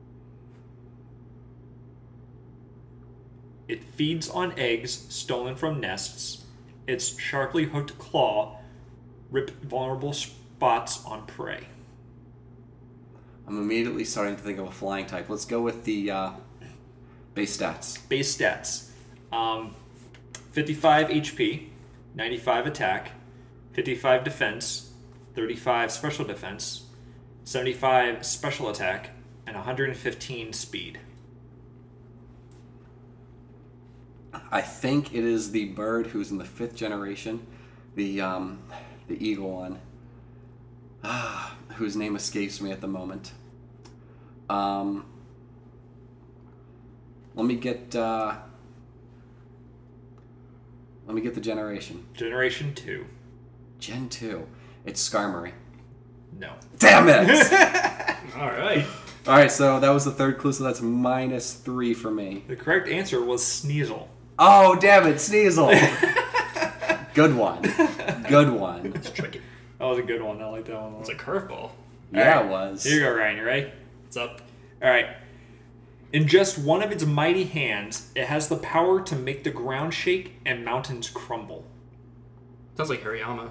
It feeds on eggs stolen from nests. Its sharply hooked claw rip vulnerable spots on prey. I'm immediately starting to think of a flying type. Let's go with the uh, base stats. Base stats. Um, fifty-five H P, ninety-five attack, fifty-five defense, thirty-five special defense, seventy-five special attack, and one hundred fifteen speed. I think it is the bird who's in the fifth generation, the um, the eagle one, ah, whose name escapes me at the moment. Um, let me get uh, let me get the generation. Generation two. Gen two. It's Skarmory. No. Damn it! All right. All right, so that was the third clue. So that's minus three for me. The correct answer was Sneasel. Oh, damn it, Sneasel! Good one. Good one. It's tricky. That was a good one. I like that one. It's a curveball. Yeah, Alright. it was. Here you go, Ryan. You ready? What's up? All right. In just one of its mighty hands, it has the power to make the ground shake and mountains crumble. Sounds like Hariyama.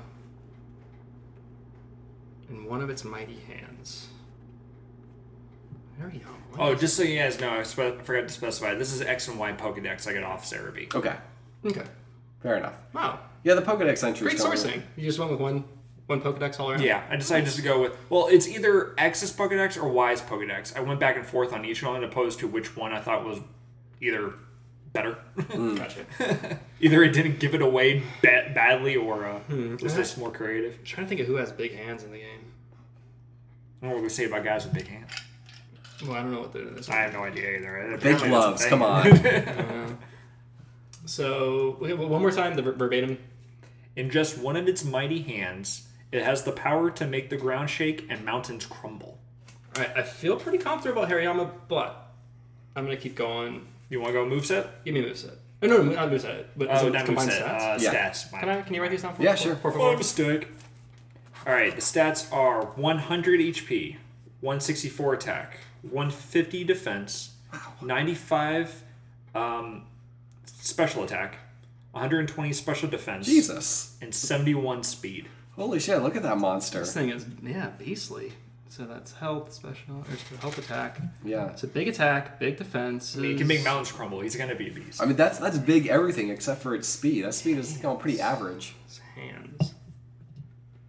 In one of its mighty hands. Hariyama. what Oh, is- just so you guys know, I spe- forgot to specify. This is X and Y Pokedex I got off Cerebi. Okay, Okay. fair enough. Wow. Yeah, the Pokedex entry Great is totally- sourcing. You just went with one one Pokedex all around? Yeah, I decided just to go with, well, it's either X's Pokedex or Y's Pokedex. I went back and forth on each one opposed to which one I thought was either better. Gotcha. Either it didn't give it away ba- badly or uh, Hmm. was just more creative. I'm trying to think of who has big hands in the game. I don't know what we say about guys with big hands. Well, I don't know what the this I have no idea either. Big Apparently that's a gloves, thing. come on. uh, So, okay, well, one more time, the ver- verbatim. In just one of its mighty hands, it has the power to make the ground shake and mountains crumble. All right, I feel pretty confident about Hariyama, but I'm going to keep going. You want to go moveset? Give me a moveset. Oh, no, no, not moveset. But Oh, so not combined moveset. stats. Uh, Yeah. Stats. Can I? Can you write these down for me? Yeah, Por- sure. por My favor? mistake. All right, the stats are one hundred H P, one sixty-four attack, one fifty defense, ninety-five um, special attack, one hundred twenty special defense, Jesus. and seventy-one speed. Holy shit, look at that monster. This thing is, yeah, beastly. So that's health, special, or health attack. Yeah. It's a big attack, big defense. I mean, he can make mountains crumble. He's gonna be a beast. I mean, that's that's big everything except for its speed. That speed is you know, pretty average. His hands.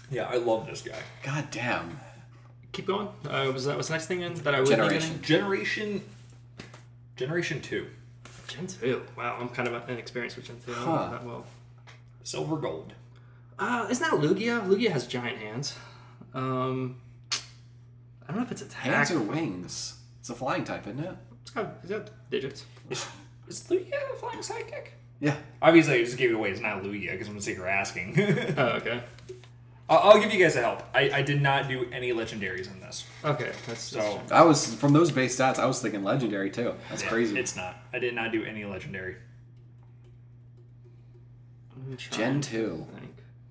Yeah, I love this guy. God damn. Keep going. Uh, was that was the next thing in, that I would be Generation. getting? Generation. Generation two. Gen two. Wow, I'm kind of inexperienced with Gen two. I don't know Huh. that well. Silver gold. Uh, isn't that a Lugia? Lugia has giant hands. Um, I don't know if it's attack. Hands or wings? It's a flying type, isn't it? It's got, it's got digits. Is, is Lugia a flying sidekick? Yeah. Obviously, I just gave it away. It's not Lugia because I'm gonna say you're asking. Oh, okay. I'll, I'll give you guys a help. I, I did not do any legendaries in this. Okay, that's So that's I was, from those base stats, I was thinking legendary too. That's yeah, crazy. It's not. I did not do any legendary. I'm trying Gen to two. think.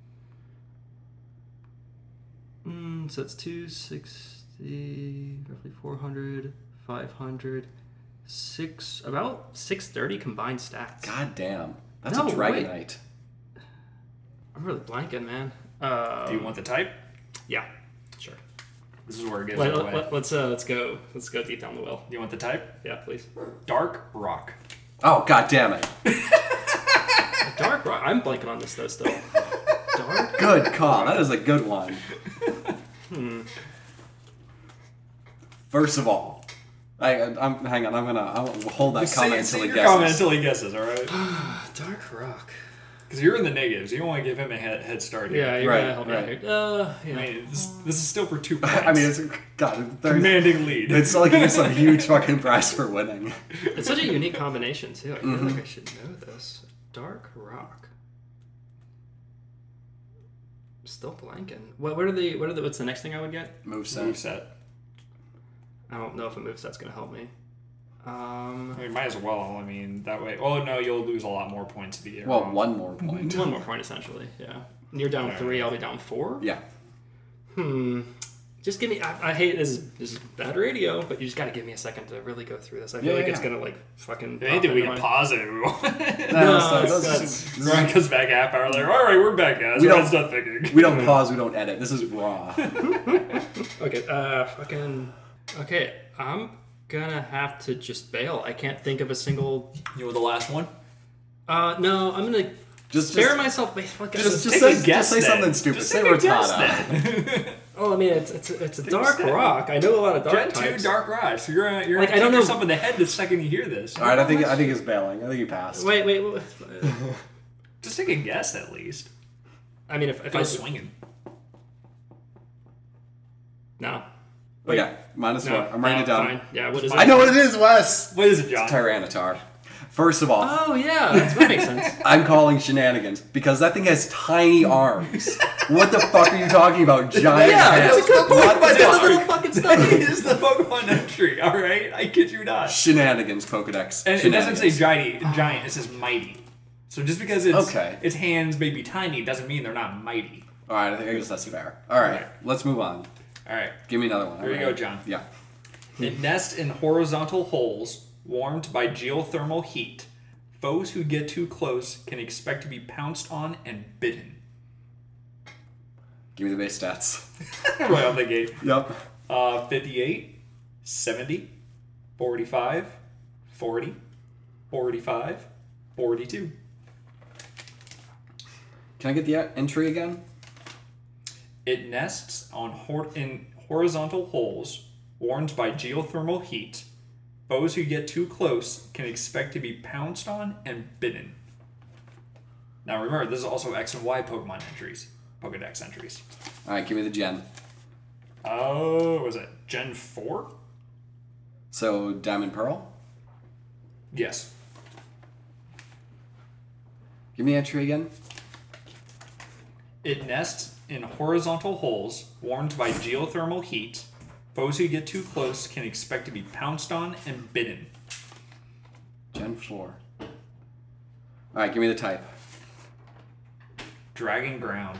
Mm, so it's two sixty, roughly four hundred, five hundred, six, about six thirty combined stats. God damn. That's No, a Dragonite. I'm really blanking, man. Uh, Do you want the type? Yeah, sure. This is where it gets Let, away. let, let's uh, let's go. Let's go deep down the well. Do you want the type? Yeah, please. Dark rock. Oh, god damn it. Dark rock. I'm blanking on this though. Still. Dark. Good call. That is a good one. Hmm. First of all, I, I'm hang on. I'm gonna I'll hold that Say- comment say until he your comment guesses. until he guesses. All right. Dark rock. Because you're in the negatives. You don't want to give him a head, head start here. Yeah, you're Right, gonna help me out right. here. Uh, yeah. I mean, this, this is still for two points. I mean, it's God. there's- commanding lead. It's like you get some huge fucking prize for winning. It's such a unique combination too. I feel Mm-hmm. like I should know this. Dark rock. Still blanking. What? What are the? What are the? What's the next thing I would get? Moveset. Moveset. I don't know if a moveset's gonna help me. Um, I mean, might as well. I mean, that way. Oh no, you'll lose a lot more points to the year. Well, one more point. one more point essentially. Yeah. You're down Yeah. three. I'll be down four. Yeah. Hmm. Just give me. I, I hate this. Is, this is bad radio, but you just got to give me a second to really go through this. I feel Yeah, like yeah, it's yeah. gonna like fucking. If anything, we pop can into pause it. No, No, that's- it's- that's- Ryan comes back half hour later. All right, we're back, guys. We We're don't- done thinking. we don't pause. We don't edit. This is raw. my- Okay. Uh. Fucking. Okay. I'm gonna have to just bail. I can't think of a single. You want the last one? Uh. No. I'm gonna. Just, Spare just, myself. Fucking. just, just take say, a guess just say then. something stupid. Just say take a guess Rattata. Oh, I mean, it's it's it's a dark stab. rock. I know a lot of dark Gen two types. Dark Rocks. You're gonna, you're Like, gonna I don't kick know- yourself in the head the second you hear this. All right, I think I think he's bailing. I think he passed. Wait, wait. wait. Just take a guess at least. I mean, if, if Go I swinging. no. Okay, minus No. four. I'm writing no, it down. Fine. Yeah. What is it? I know what it is, Wes. What is it, John? Tyranitar. First of all, Oh yeah, that's, that makes sense. I'm calling shenanigans because that thing has tiny arms. What the fuck are you talking about? Giant Yeah, hands. that's a good point. What the It's got fuck? little fucking stuff. It is the Pokemon entry, alright? I kid you not. Shenanigans, Pokedex. And it doesn't say Shenanigans. giant, giant, it says mighty. So just because it's Okay. its hands may be tiny doesn't mean they're not mighty. All right, I think I guess that's fair. All right, Okay. let's move on. Alright. Give me another one. Here you All go, right. John. Yeah. It nests in horizontal holes warmed by geothermal heat. Foes who get too close can expect to be pounced on and bitten. Give me the base stats. Right off the gate. Yep. Uh, fifty-eight, seventy, forty-five, forty, forty-five, forty-two. Can I get the entry again? It nests on hor- in horizontal holes warmed by geothermal heat. Foes who get too close can expect to be pounced on and bitten. Now remember, this is also X and Y Pokemon entries. Pokedex entries. All right, give me the gen. Oh, what was it Gen four? So Diamond Pearl. Yes. Give me the entry again. It nests in horizontal holes warmed by geothermal heat. Foes who get too close can expect to be pounced on and bitten. Gen four. All right, give me the type. Dragon ground.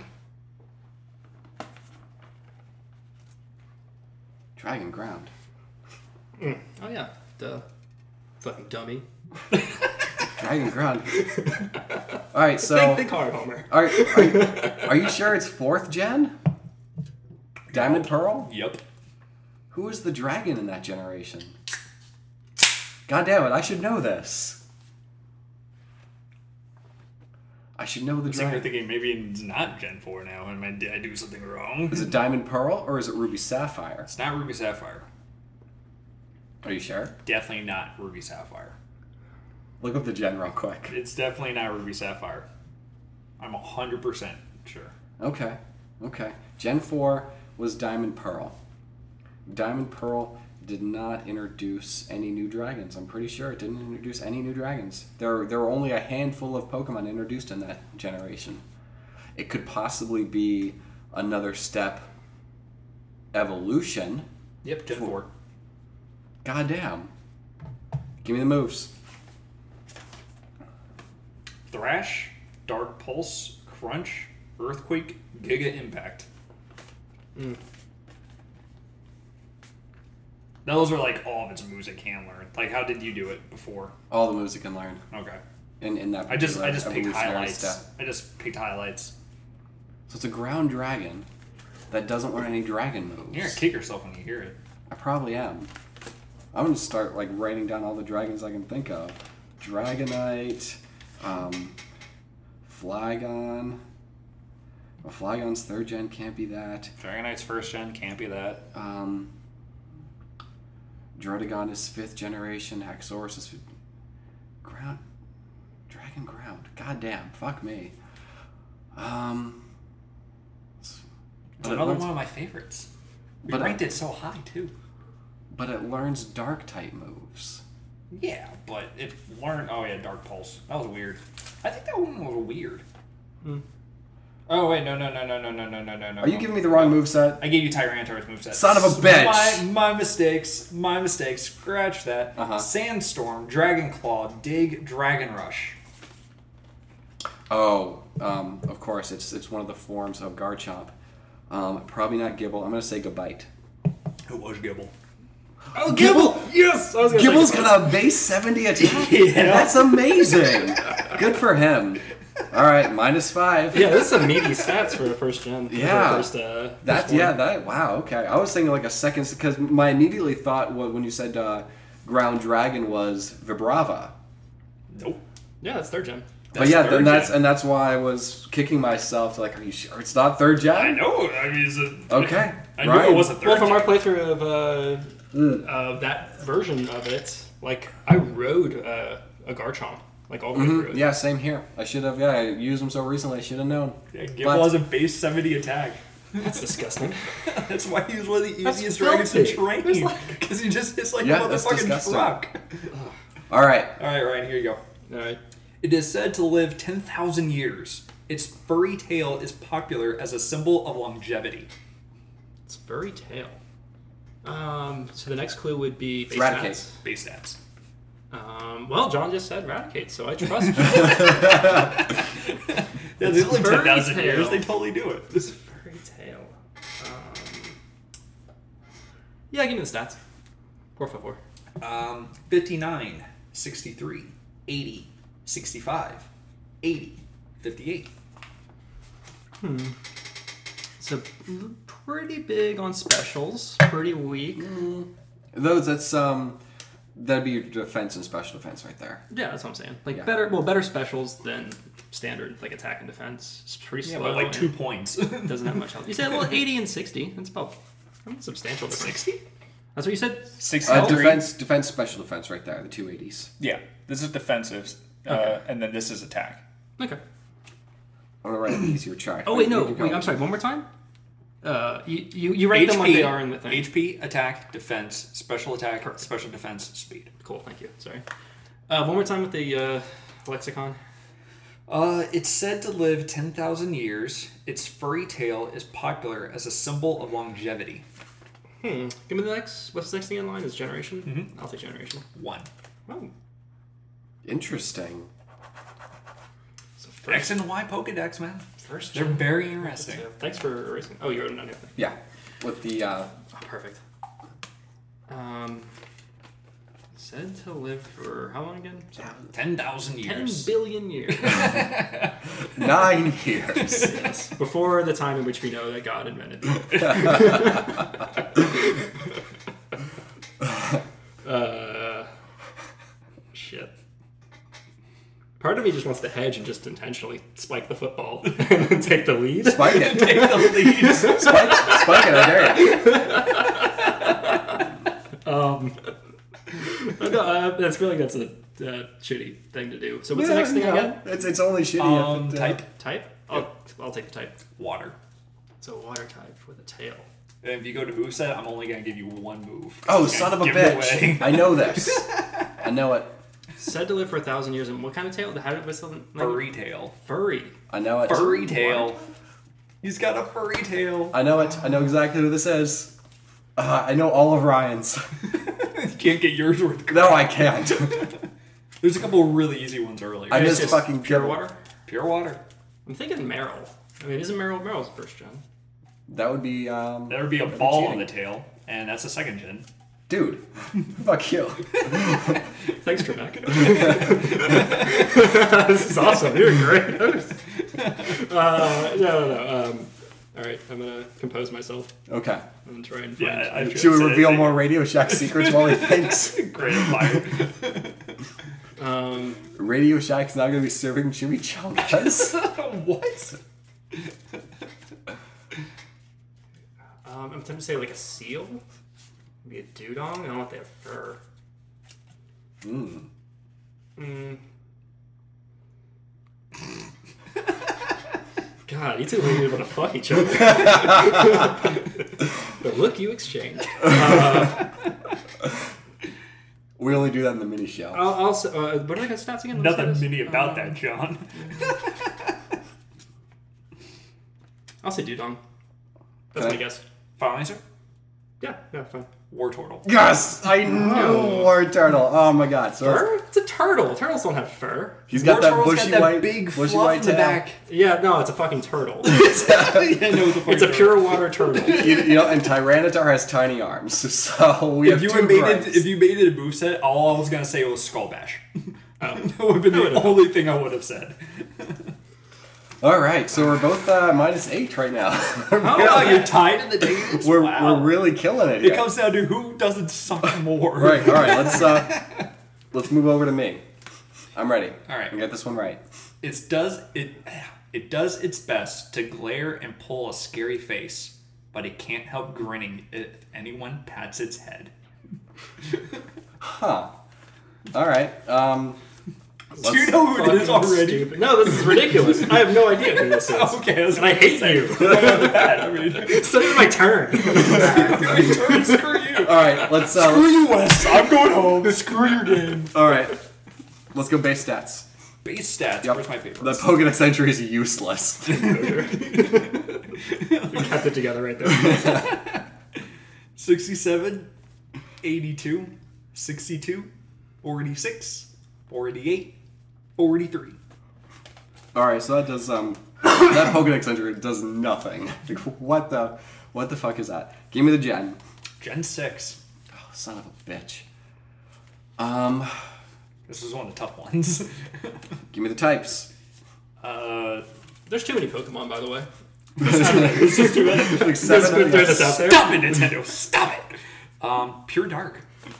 Dragon Ground. Mm. Oh yeah, duh. Fucking dummy. Dragon Ground. All right, so. Think, think hard, Homer. Are, are, you, are you sure it's fourth gen? Diamond Pearl? Yep. Who is the dragon in that generation? God damn it, I should know this. I should know the I'm sitting here dragon. thinking maybe it's not Gen four now, and I, did I do something wrong? Is it Diamond Pearl or is it Ruby Sapphire? It's not Ruby Sapphire. Are you sure? Definitely not Ruby Sapphire. Look up the gen real quick. It's definitely not Ruby Sapphire. I'm one hundred percent sure. Okay, okay. Gen four was Diamond Pearl. Diamond Pearl did not introduce any new dragons. I'm pretty sure it didn't introduce any new dragons. There, there were only a handful of Pokemon introduced in that generation. It could possibly be another step evolution. Yep, Gen four. Goddamn. Give me the moves. Thrash, Dark Pulse, Crunch, Earthquake, Giga Impact. Mm. Those are like all of its moves it can learn. Like, how did you do it before? All the moves it can learn Okay. in, in that I just I particular just picked evolutionary highlights. step. I just picked highlights. So it's a ground dragon that doesn't learn any dragon moves. You're gonna kick yourself when you hear it. I probably am. I'm gonna start like writing down all the dragons I can think of. Dragonite, um, Flygon. Well, Flygon's third gen can't be that. Dragonite's first gen, can't be that. Um, Druddigon is fifth generation. Haxorus is fifth. Ground. Dragon Ground. God damn. Fuck me. Um. It's but it another learns- one of my favorites. We But, uh, ranked it so high too. But it learns dark type moves. Yeah, but it learned. Oh yeah, Dark Pulse. That was weird. I think that one was weird. Hmm. Oh wait, no, no, no, no, no, no, no, no, no, no. Are you giving me the wrong moveset? I gave you Tyranitar's moveset. Son of a bitch! My, my mistakes. My mistakes. Scratch that. Uh-huh. Sandstorm, Dragon Claw, Dig, Dragon Rush. Oh, um, of course, it's it's one of the forms of Garchomp. Um, probably not Gibble. I'm gonna say Gabite. Who was Gibble? Oh, Gibble! Yes! I was gonna Gibble's say got a base seventy attack. Yeah. That's amazing. Good for him. All right, minus five. Yeah, this is a meaty stats for a first gen. Yeah. For a first, uh, That first yeah one. that wow okay. I was thinking like a second because my immediately thought was when you said uh, Ground Dragon was Vibrava. Nope. Yeah, that's third gen. But That's yeah, third then that's gen. and that's why I was kicking myself. Like, are you sure it's not third gen? I know. I mean, is it, Okay, I knew Ryan. it wasn't third. Well, from gen. our playthrough of uh, Mm. of that version of it, like I rode uh, a Garchomp, like all the way Mhm. through it. Yeah, same here. I should have. Yeah, I used them so recently. I should have known. Yeah, Gibble has a base seventy attack. That's disgusting. That's why he was one of the That's easiest dragons to filthy. train. There's like- Because he just hits like Yeah, a that's motherfucking disgusting. truck. All right. All right, Ryan, here you go. All right. It is said to live ten thousand years. Its furry tail is popular as a symbol of longevity. It's furry tail. Um, so the next clue would be base Eradicate. stats. Base stats. Um, well, John just said eradicate, so I trust you. Yeah, they It's live ten furry thousand tail. years. They totally do it. It's furry tail. Um, yeah, give me the stats. Por favor. Um, fifty-nine, sixty-three, eighty, sixty-five, eighty, fifty-eight. Hmm. So pretty big on specials. Pretty weak. Those that's um that'd be your defense and special defense right there. Yeah, that's what I'm saying. Like Yeah. better, well, better specials than standard like attack and defense. It's pretty Yeah, slow. but like two and points. doesn't have much health. You said well, eighty and sixty. That's about that's substantial difference. sixty? That's what you said. sixty-three. Uh, defense, defense, special defense right there. The two eighties. Yeah, this is defensive, uh, Okay. and then this is attack. Okay. I'm gonna write an easier chart. Oh wait, no. Keep Wait, going. I'm sorry. One more time. Uh, you you, you rank them like they are in the thing. H P, attack, defense, special attack, Perfect. special defense, speed. Cool. Thank you. Sorry. Uh, one more time with the uh, lexicon. Uh, it's said to live ten thousand years. Its furry tail is popular as a symbol of longevity. Hmm. Give me the next. What's the next thing in line? Is generation. Mhm. I'll take generation. One. Oh. Interesting. So X first. and Y Pokedex, man. First. They're very interesting. Thanks for erasing. Oh, you wrote it on your thing. Yeah, with the uh, Oh, perfect. Um, said to live for how long again? Sorry. ten thousand Ten years. billion years. nine years. Yes. Before the time in which we know that God invented. uh, shit. Part of me just wants to hedge and just intentionally spike the football and then take the lead. Spike it. Take the lead. Spike, spike it, I dare you. Um, no, uh, that's really that's a uh, shitty thing to do. So what's Yeah, the next thing no, I get? It's, it's only shitty Um, if it, uh, type Type? I'll, I'll take the type. water. So water type with a tail. And if you go to moveset, I'm only gonna give you one move. Oh, I'm son of a gonna give it bitch. away. I know this. I know it. Said to live for a thousand years. And what kind of tail? How did what's the name? Furry tail. Furry. I know it. Furry tail. He's got a furry tail. I know it. I know exactly who this is. Uh, I know all of Ryan's. You can't get yours worth. No, I can't. There's a couple of really easy ones earlier. I It's missed just fucking pure Pure- water. Pure water. I'm thinking Meryl. I mean, isn't Meryl Meryl's first gen? That would be, um... There would be a that'd ball cheating. on the tail, and that's a second gen. Dude. Fuck you. Thanks, Trebek. This is awesome. You're great. uh, no, no, no. Um, all right, I'm gonna compose myself Okay. and try and find. Yeah, I Should we said reveal it. more Radio Shack secrets while he thinks? Great fire. Um, Radio Shack's now gonna be serving chimichangas? What? um, I'm tempted to say like a seal, maybe a dudong. I don't know if they have fur. Hmm. Mm. God, you two are able to fuck each other. The look you exchange. Uh, We only do that in the mini show. I'll, I'll s- uh, what are I got stats again? Let me Nothing see mini this. about Uh, that, John. I'll say dudong. That's Okay. my guess. Final answer? Yeah, yeah, fine. War turtle. Yes! I knew War Turtle. Oh my god. So it's- Fur? It's a turtle. Turtles don't have fur. he's got War that turtle's bushy got that white, big bushy fluff white in the tail. back. Yeah, no, it's a fucking turtle. Yeah, no, it's a, It's a pure water turtle. You, you know, and Tyranitar has tiny arms, so we If have you two had made gripes. it, if you made it a moveset, all I was gonna say was Skull Bash. Oh. That would have been the only thing I would have said. All right, so we're both uh, minus eight right now. Oh, you're tied in the games. we're Wow. we're really killing it It here. comes down to who doesn't suck more. Right, all right, let's uh, let's move over to me. I'm ready. All right. I got this one right. It does it. It does its best to glare and pull a scary face, but it can't help grinning if anyone pats its head. Huh. All right. Um. Do you know who it is Fucking already? stupid. No, this is ridiculous. I have no idea who this is. Okay, I was And I hate you. bad. I mean, It's not even my turn. screw you. All right. Let's. Uh, Screw you, Wes. I'm going home. Screw your game. all right. Let's go base stats. Base stats. Yep. Where's my The favorites? Pokedex entry is useless. We kept it together right there. sixty-seven, eighty-two, sixty-two, forty-six, forty-eight, forty-three. All right. So that does um. that Pokedex entry does nothing. Like, what the what the fuck is that? Give me the gen. Gen six. Oh, son of a bitch. Um. This is one of the tough ones. Give me the types. uh, There's too many Pokemon, by the way. Like Just seven. put throw this out there. stop it, Nintendo. Stop it. Um, Pure Dark.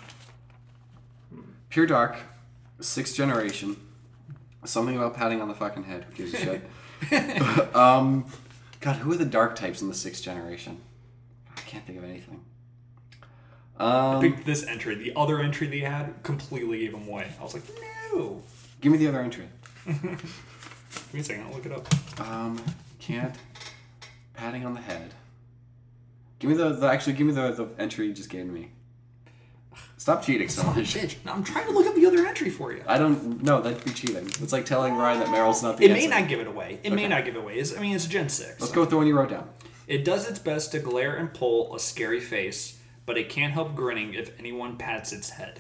Pure Dark, sixth generation. Something about patting on the fucking head. Who gives a shit? um, God, who are the dark types in the sixth generation? I can't think of anything. I Um, think this entry, the other entry they had, completely gave them away. I was like, no. give me the other entry. Give me a second, I'll look it up. Um, can't. Patting on the head. Give me the, the actually. Give me the, the entry you just gave me. Stop cheating so much. Bitch, now I'm trying to look up the other entry for you. I don't. No, that'd be cheating. It's like telling Ryan that Meryl's not the It answer. may not give it away. It may Okay. not give it away. It's, I mean, it's Gen six. Let's go with the one you wrote down. It does its best to glare and pull a scary face, but it can't help grinning if anyone pats its head.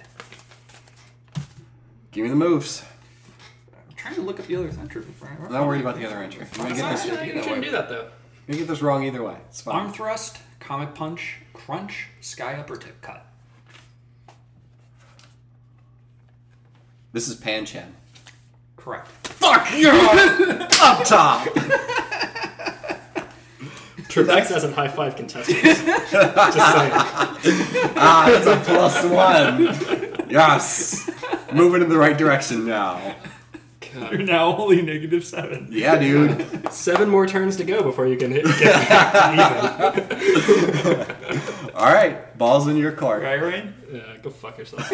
Give me the moves. I'm trying to look up the other entry before I I'm not worried about the other entry. You're gonna get this. You You're shouldn't way. do that, though. gonna get this wrong either way. It's fine. Arm thrust, comic punch, crunch, sky up or tip cut. This is Pancham. Correct. Fuck you! Up top. Trebek doesn't high five contestants. Just saying. Ah, that's a plus one. Yes. Moving in the right direction now. You're now only negative seven. Yeah, dude. Seven more turns to go before you can hit, get back even. All right, balls in your court. Right, Ryan? Yeah, go fuck yourself.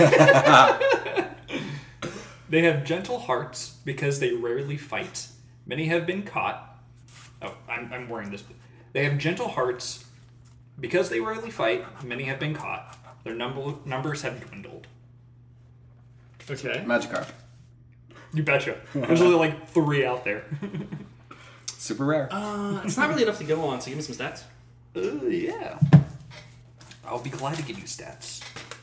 They have gentle hearts because they rarely fight. Many have been caught. Oh, I'm, I'm wearing this. They have gentle hearts because they rarely fight. Many have been caught. Their number, numbers have dwindled. Okay. Magikarp. You betcha. There's only like three out there. Super rare. Uh, it's not really enough to go on, so give me some stats. Uh, yeah. I'll be glad to give you stats.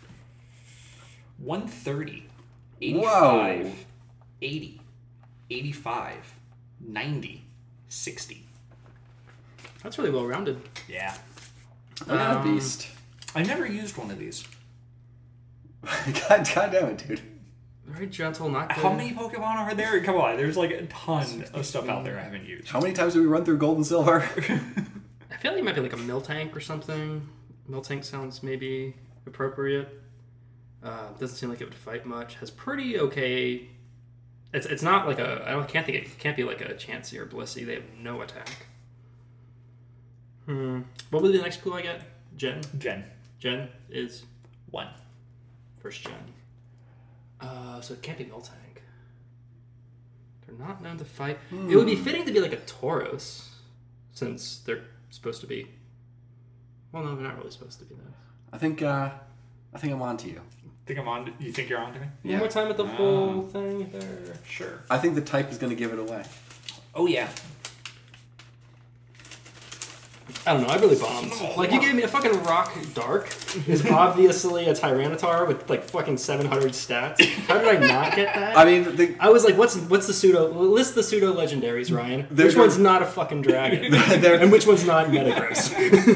one thirty, eighty-five, Whoa. eighty, eighty-five, ninety, sixty. That's really well rounded. Yeah. Look at that Um, beast. I never used one of these. God, God damn it, dude. Very gentle, not good. How many Pokemon are there? Come on, there's like a ton of stuff out there I haven't used. How many times did we run through Gold and Silver? I feel like it might be like a Miltank or something. Miltank sounds maybe appropriate. Uh, doesn't seem like it would fight much. Has pretty okay. It's it's not like a. I don't can't think it can't be like a Chansey or Blissey. They have no attack. Hmm. What would be the next clue I get? Gen. Gen. Gen is One. first gen. Uh, so it can't be Miltank. They're not known to fight. It would be fitting to be like a Tauros, since they're supposed to be. Well, no, they're not really supposed to be those. I think, uh, I think I'm on to you. Think I'm on? You think you're on to me? Yeah. One more time with the Ah. full thing there. Sure. I think the type is going to give it away. Oh yeah. I don't know. I really bombed. Like you gave me a fucking Rock Dark. Is obviously a Tyranitar with like fucking seven hundred stats. How did I not get that? I mean, the, I was like, what's what's the pseudo? List the pseudo legendaries, Ryan. They're- Which one's not a fucking dragon? They're- And which one's not Metagross?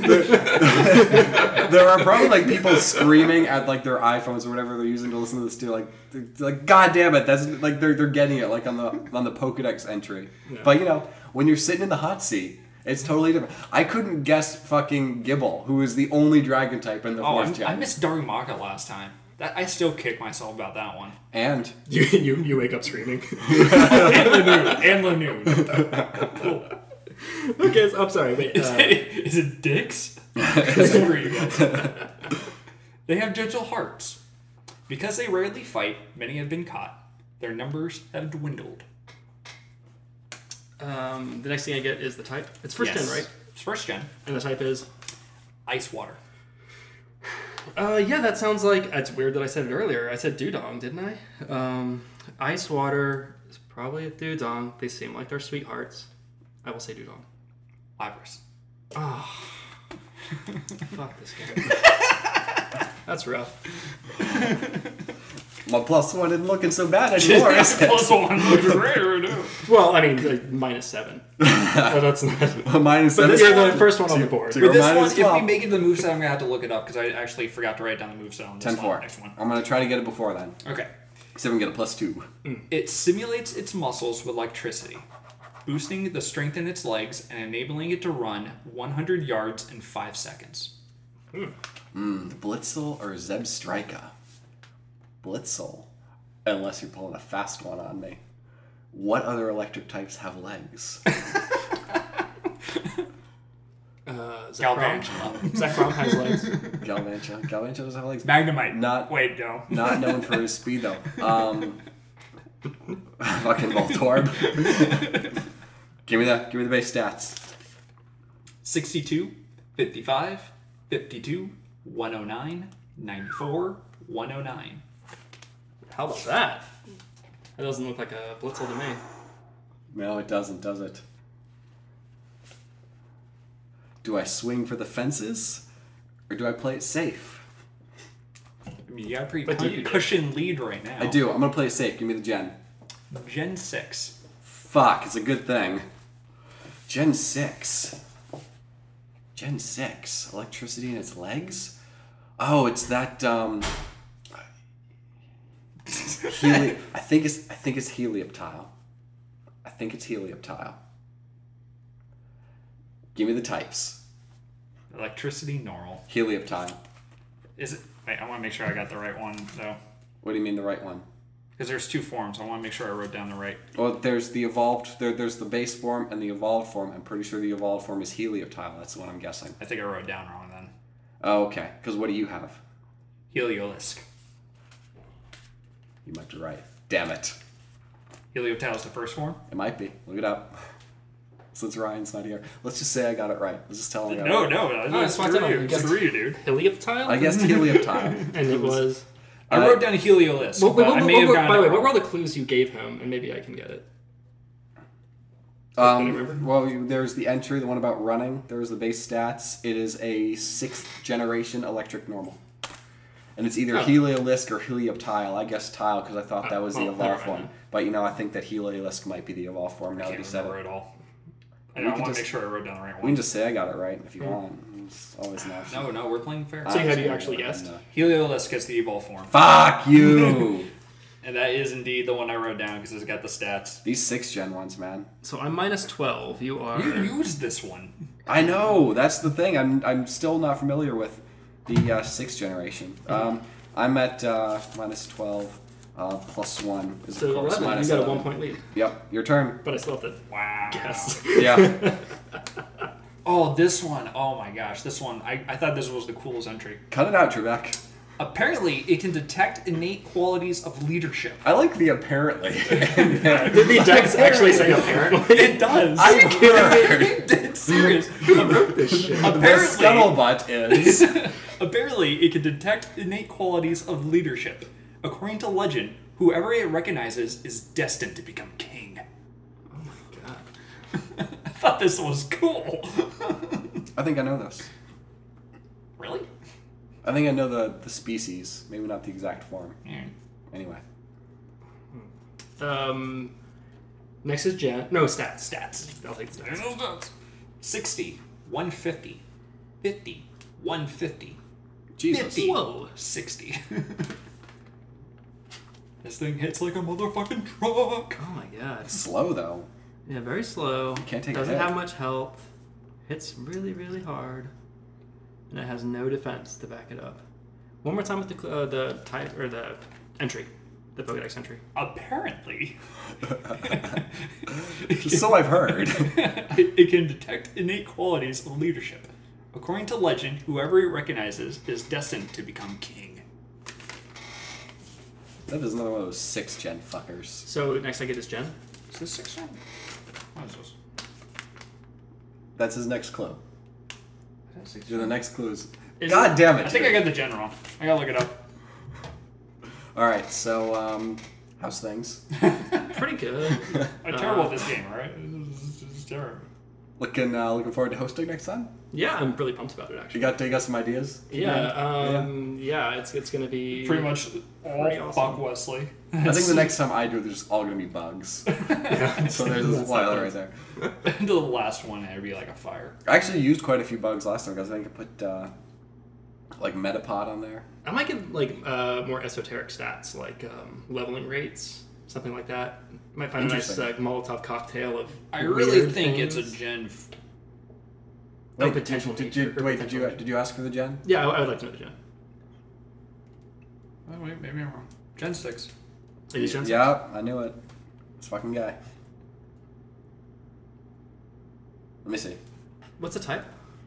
there are probably like people screaming at like their iPhones or whatever they're using to listen to this too. Like, they're, like, God damn it, that's like they're they're getting it like on the on the Pokedex entry. Yeah. But you know, when you're sitting in the hot seat, it's totally different. I couldn't guess fucking Gible, who is the only dragon type in the Oh, fourth I, gen. I missed Darumaka last time. That I still kick myself about that one. And you, you you wake up screaming. And Lanoon. And Lanoon. Cool. Okay, so, I'm sorry. Wait. Is, Uh, it, is it dicks? Screw you guys. They have gentle hearts. Because they rarely fight, many have been caught. Their numbers have dwindled. um, the next thing I get is the type. It's first gen, right? It's first gen. And the type is. Ice water. Uh, yeah, that sounds like. It's weird that I said it earlier. I said Dewdong, didn't I? Um, Ice water is probably a Dewdong. They seem like they're sweethearts. I will say Dewdong. Iris. Oh. Fuck this game. That's rough. my plus one isn't looking so bad anymore, is it? Plus one. Rare, no. Well, I mean, like, minus seven. Well, that's not. Minus But seven. you're the first one on the board. to- With this Mine one, is if we twelve. make it to the moveset, I'm going to have to look it up because I actually forgot to write down the moveset on this ten one, four. next one. I'm gonna try to get it before then. Okay. See if we can get a plus two. It simulates its muscles with electricity, boosting the strength in its legs and enabling it to run one hundred yards in five seconds. Mm, Blitzel or Zebstrika? Blitzel. Unless you're pulling a fast one on me. What other electric types have legs? Uh, Zekrom. Galvantula. Zekrom has legs. Galvantula. Galvantula doesn't have legs. Magnemite. Not- Wait, no. Not known for his speed though. Um, fucking Voltorb. give me the give me the base stats. sixty-two, fifty-five, fifty-two, one oh nine, ninety-four, one oh nine. How about that? That doesn't look like a Blitzel to me. No, it doesn't, does it? Do I swing for the fences, or do I play it safe? I mean, you got a pretty But do cu- you- cushion lead right now. I do. I'm gonna play it safe. Give me the gen. Gen six. Fuck, it's a good thing. Gen six. Gen six. Electricity in its legs? Oh, it's that um Heli- I think it's I think it's Helioptile. I think it's Helioptile. Give me the types. Electricity normal. Helioptile. Is it? Wait, I want to make sure I got the right one, though. What do you mean the right one? Because there's two forms. I want to make sure I wrote down the right. Well, there's the evolved. There, there's the base form and the evolved form. I'm pretty sure the evolved form is Helioptile. That's the one I'm guessing. I think I wrote down wrong then. Oh, okay. Because what do you have? Heliolisk. You might be right. Damn it. Helioptile is the first form? It might be. Look it up. Since Ryan's not here, let's just say I got it right. Let's just tell him. I got No, it right. no, Oh, no. I It's swapped screw it on. you. You guessed- Screw you, dude. Helioptile? I guessed Helioptile. And it was. I Uh, wrote down Heliolisk. What, what, but what, I may what, have what, gotten by it the way, what wrong. were all the clues you gave him? And maybe I can get it. Um, remember? well, you- there's the entry, the one about running. There was the base stats. It is a sixth generation electric normal. And it's either Oh. Heliolisk or Helioptile. I guess Tile because I thought Oh, that was the well, never evolved mind form. But, you know, I think that Heliolisk might be the evolved form now I that you can't said remember it. it all. We And I could want to just- make sure I wrote down the right We one. can just say I got it right if you want. It's always an option. No, no, we're playing fair. So you had Ah, you actually guessed? no. Heliolisk is the evolved form. Fuck you! And that is indeed the one I wrote down because it's got the stats. These six gen ones, man. So I'm minus twelve. You are. You used this one. I know. That's the thing. I'm I'm still not familiar with the uh, sixth generation. Um, I'm at uh, minus twelve. Uh, plus one is So of course eleven. You minus got a eleven. one point lead. Yep, your turn. But I still have to Wow. guess. Yeah, Oh, this one. Oh my gosh, this one. I, I thought this was the coolest entry. cut it out, Trebek. Apparently, it can detect innate qualities of leadership. I like the apparently. Did the dex actually say apparently? It does. I heard. It's serious. this shit. The Apparently, scuttlebutt is. apparently, it can detect innate qualities of leadership. According to legend, whoever it recognizes is destined to become king. Oh my god. I thought this was cool. I think I know this. Really? I think I know the the species, maybe not the exact form. Yeah. Anyway, Um. Next is Jan. No, stats. Stats. I'll take the There's stats. no dots. sixty, one fifty, fifty, one fifty, Jesus. fifty, Whoa. sixty. This thing hits like a motherfucking truck. Oh my god. Slow though. Yeah, very slow. Can't take a Doesn't hit. have much health. Hits really, really hard. And it has no defense to back it up. One more time with the cl- uh, the type or the entry, the Pokedex entry. Apparently, So I've heard. it, it can detect innate qualities of leadership. According to legend, whoever it recognizes is destined to become king. That is another one of those six gen fuckers. So next I get is Jen. Is this six gen? What is this? That's his next clue. Is that six The gen? next clue is. Is God it- damn it! I think I dude. got the gen wrong. I gotta look it up. All right, so um, how's things? Pretty good. I'm terrible at this game, right? This is, this is terrible. Looking uh, looking forward to hosting next time. Yeah, I'm really pumped about it You actually. got you got some ideas? Yeah, um, yeah, it's it's gonna be Pretty much all Pretty awesome. Buck Wesley. I think the next time I do, there's all gonna be bugs. So there's a That's spoiler not right there. Until the last one, it'd be like a fire. I actually used quite a few bugs last time because I think I put uh, like Metapod on there. I might give like uh, more esoteric stats like um, leveling rates, something like that. Might find a nice Interesting. uh, Molotov cocktail of. I really weird think things. it's a gen. F- Oh, Wait, potential Did, teacher, did you or wait? Did you potential- did you ask for the gen? Yeah, I, I would like to know the gen. oh wait, maybe I'm wrong. Gen six. It is gen. Yeah, I knew it. This fucking guy. Let me see. What's the type?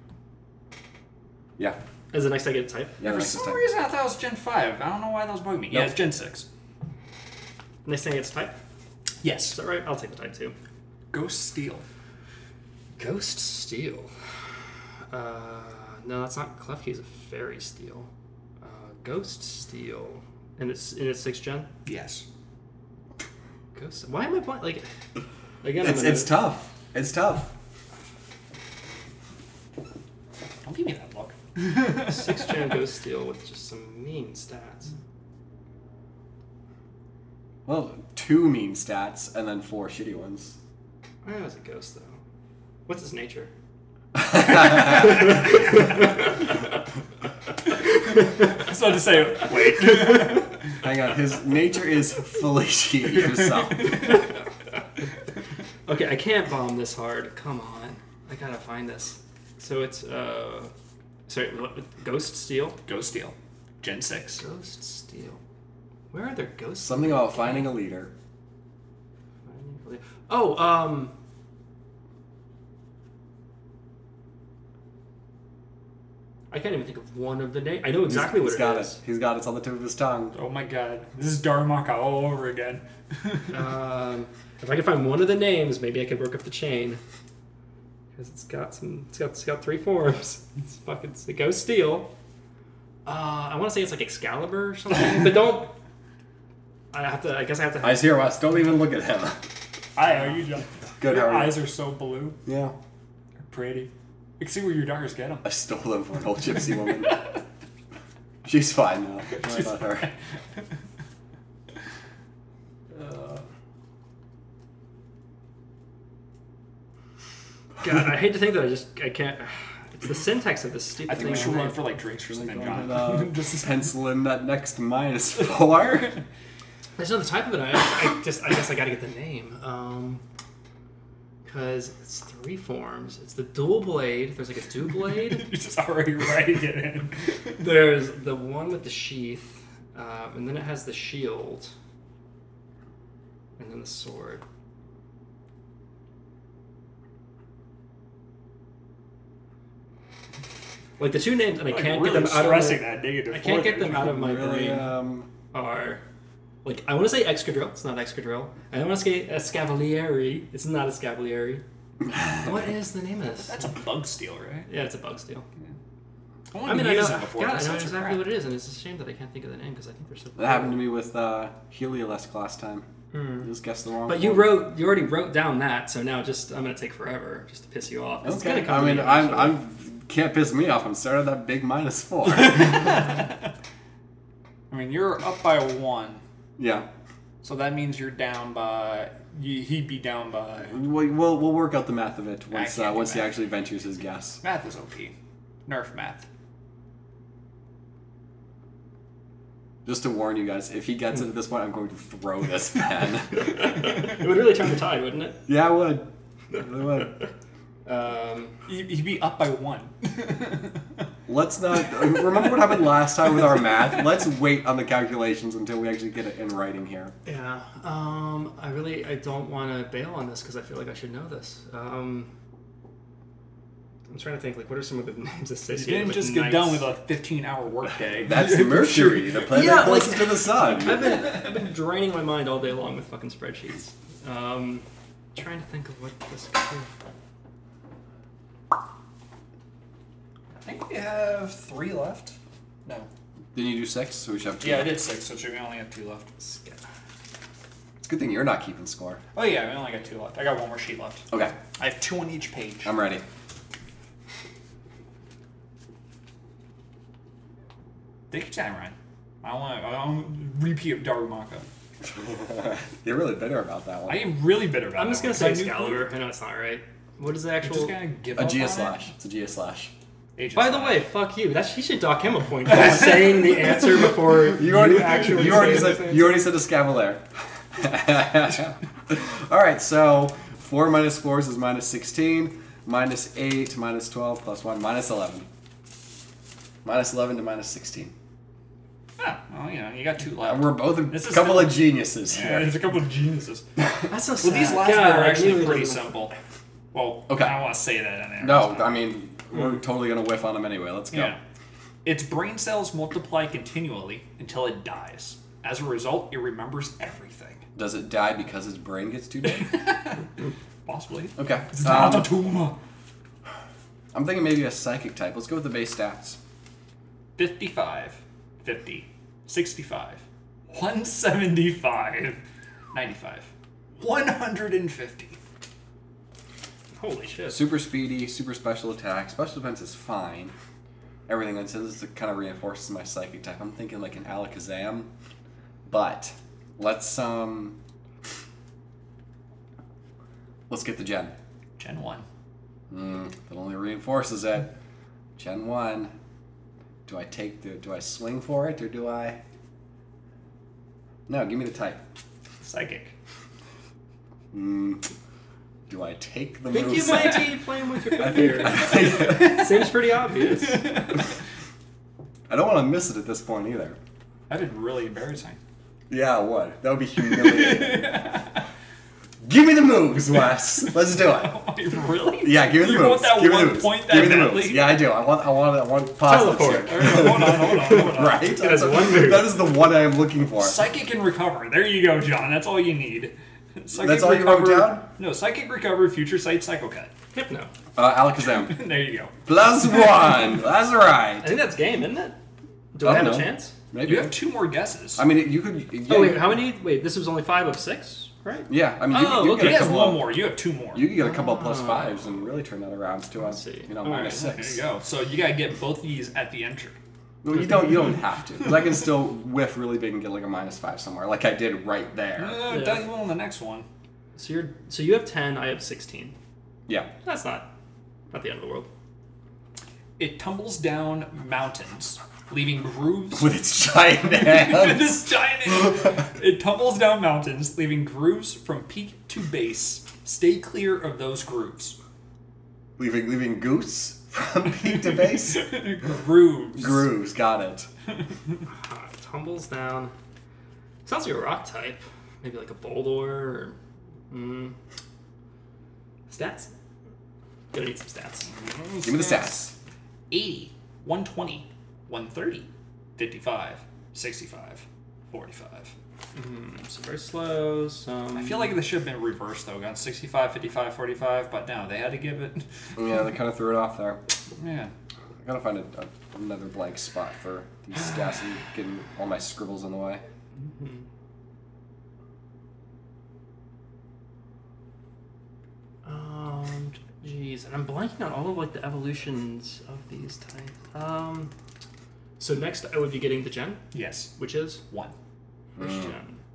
Yeah, Is the next I get type? yeah. For next some time. reason, I thought it was Gen five. I don't know why those bug me. Yeah, Nope. it's Gen six. Next thing it's type. Is Yes. that right? I'll take the type too. Ghost Steel. Ghost Steel. Uh, no, that's not. Klefki's a Fairy Steel. Uh, Ghost Steel. And it's in its sixth gen. Yes. Ghost. Why am I playing like? Again, It's I'm in it's a- tough. It's tough. Don't give me that look. Sixth gen Ghost Steel with just some mean stats. Well, two mean stats and then four shitty ones. Oh, it's a ghost though. What's its nature? I was about to say, wait. Hang on, his nature is Felicia yourself. Okay, I can't bomb this hard. Come on, I gotta find this. So it's uh, sorry, what- Ghost Steel. Ghost Steel. Gen six. Ghost Steel. Where are their ghosts? Something about finding a leader. Oh, um... I can't even think of one of the names. I know exactly He's what got it is. it. He's got it. It's on the tip of his tongue. Oh my god. This is Darumaka all over again. um, if I can find one of the names, maybe I could work up the chain. Because it's got some... It's got, it's got three forms. It's fucking... It's the Ghost Steel. Uh, I want to say it's like Excalibur or something, but don't... I have to... I guess I have to... Eyes here, Wes. Don't even look at him. I are you John? Good, Your how are you? eyes are so blue. Yeah. They're pretty. You can see where your daughters get them. I stole them from an old gypsy woman. She's fine now. Don't worry about her. Uh, God, I hate to think that I just... I can't... It's the syntax of this stupid I think thing. we should I run made. for like drinks or something, John. Uh, Just pencil in that next minus four. There's no the type of it. I, I just, I guess I gotta get the name. Um, because it's three forms. It's the dual blade. There's like a two blade. You're just already writing it in. There's the one with the sheath, uh, and then it has the shield, and then the sword. Like the two names, and I Like, can't really get them out of stressing my, that negative I can't four get them there. out of my really, brain. um, Are like I want to say Excadrill. It's not Excadrill. I want to say Escavalieri. It's not Escavalieri. What is the name of this? That's a bug steal, right? Yeah, it's a bug steal. I, I mean, I know, used it before. God, I That's know such a exactly crap. what it is, and it's a shame that I can't think of the name because I think they're so. that happened to me with uh, Heliolisk last time. Hmm. I just guessed the wrong But you one. wrote, you already wrote down that, so now just I'm gonna take forever just to piss you off. It's Okay. gonna come I to mean, me I'm, eventually. I'm can't piss me off. I'm starting at that big minus four. I mean, you're up by one, yeah. so that means you're down by. You, he'd be down by. We'll, we'll we'll work out the math of it once can't uh, do once he math. actually ventures his guess. Math is O P. Nerf math. Just to warn you guys, if he gets it at this point, I'm going to throw this pen. It would really turn the tide, wouldn't it? Yeah, I would. I would. Um, He'd he'd be up by one. Let's not remember what happened last time with our math. Let's wait on the calculations until we actually get it in writing here. yeah. Um, I really, I don't want to bail on this because I feel like I should know this. Um, I'm trying to think, like, what are some of the names You associated didn't with just get knights? done with a fifteen-hour workday. That's Mercury, the planet Yeah, like- closest to the sun. I've been, I've been draining my mind all day long with fucking spreadsheets. Um, trying to think of what this could be. I think we have three left. No. Didn't you do six? So we should have two. Yeah, I did six, so we only have two left. It's a good thing you're not keeping score. Oh yeah, we only got two left. I got one more sheet left. Okay, I have two on each page. I'm ready. Take your time, Ryan. I don't want. I don't repeat of Darumaka. You're really bitter about that one. I am really bitter about. I'm just that gonna one, say 'cause I knew- Excalibur. I know it's not right. What is the I'm actual? just gonna give a up Gia on slash. It's a Gia slash. It. Aegis By the slash. way, fuck you. That's, you should dock him a point for saying the answer before you, You already actually you already say said this you already said a Scavalier. All right, so four minus four is minus sixteen, minus eight, minus twelve, plus one, minus eleven. Minus eleven to minus sixteen. Ah, well, you know, you got two And left. we're both a This is couple not- of geniuses Yeah, here. there's a couple of geniuses. That's so Well, sad. these last God, ones are I actually really pretty don't- simple. Well, Okay. I don't want to say that in there. No, so- I mean we're totally gonna whiff on them anyway. Let's go. Yeah. Its brain cells multiply continually until it dies. As a result, it remembers everything. Does it die because its brain gets too big? Possibly. Okay. It's not a Um, tumor. I'm thinking maybe a psychic type. Let's go with the base stats. fifty-five, fifty, sixty-five, one seventy-five, ninety-five, one hundred fifty. Holy shit. Super speedy, super special attack. Special defense is fine. Everything that says it kind of reinforces my psychic type. I'm thinking like an Alakazam, but let's um, let's get the Gen. Gen one. Mm, that only reinforces it. Gen one. Do I take the? Do I swing for it or do I? No, give me the type. Psychic. Mm, do I take the I think move? you might be playing with your I fingers. think. Seems pretty obvious. I don't want to miss it at this point either. That is really embarrassing. Yeah, it would. That would be humiliating. Give me the moves, Wes. Let's do it. Really? Yeah, give me the you moves. want that give me one the moves. point give me that the moves. badly? Yeah, I do. I want. I want. I want positives Teleport. here. Hold on, hold on, hold on. Right. It That's is a- one move. That is the one I am looking for. Psychic and recover. There you go, John. That's all you need. Psychic That's all you wrote down? No, psychic recover, future sight, psycho cut. Hypno. Uh, Alakazam. There you go. Plus one. That's I right. think that's game, isn't it? Do Oh, I have no. a chance? Maybe. You have two more guesses. I mean, you could. Yeah, Oh wait, how many? Wait, this was only five of six, right? Yeah, I mean, you, Oh, you okay. get he a has couple. one Of, more. You have two more. you could get a couple of plus fives and really turn that around to a, Let's see. you know, All minus right, There six. you go. So you gotta get both these at the entry. Well, you don't. You don't have to. Because I can still whiff really big and get like a minus five somewhere, like I did right there. Uh, Yeah. Doug will on the next one. So you're so you have ten, I have sixteen. Yeah. That's not not the end of the world. It tumbles down mountains, leaving grooves. With its giant With hands. this giant. It tumbles down mountains, leaving grooves from peak to base. Stay clear of those grooves. leaving leaving goose from peak to base. Grooves. Grooves. Got it. Uh, tumbles down. Sounds like a rock type. Maybe like a Boldor or mm, stats. Gonna need some stats. Give me the stats. eighty, one twenty, one thirty, fifty-five, sixty-five, forty-five. Mm, so very slow. Some. I feel like this should have been reversed though, gone sixty-five, fifty-five, forty-five, but no, they had to give it. Yeah, they kind of threw it off there. Yeah. I gotta find a, a, another blank spot for these stats and getting all my scribbles in the way. Um, jeez, and I'm blanking on all of like the evolutions of these types. Um, so next I would be getting the gen, Yes. which is One. first Mm. gen.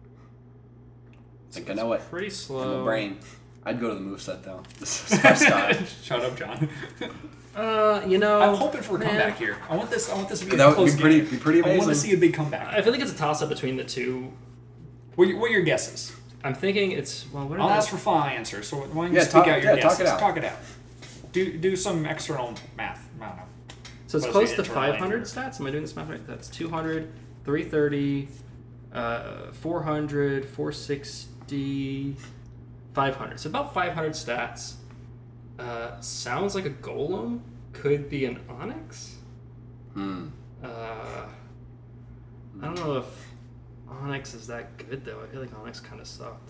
I think I know it. Pretty In slow. the brain. I'd go to the moveset though. This is my style. Shut up, John. Uh, you know, I'm hoping for a man, comeback here. I want this. I want this to be a That would close be pretty, game. be pretty I want to amazing. see a big comeback. I feel like it's a toss up between the two. What are your, what are your guesses? I'm thinking it's well. What are I'll the- ask for final answers. So why don't you Yeah, speak talk- out your yeah, talk guesses? it out. Talk it out. Do do some external math. I don't know. So it's What is close the to internal five hundred language? stats. Am I doing this math right? That's two hundred, three thirty, uh, four hundred, four sixty, five hundred. So about five hundred stats. Uh, sounds like a golem. Could be an onyx. Hmm. Uh, I don't know if onyx is that good though. I feel like onyx kind of sucked.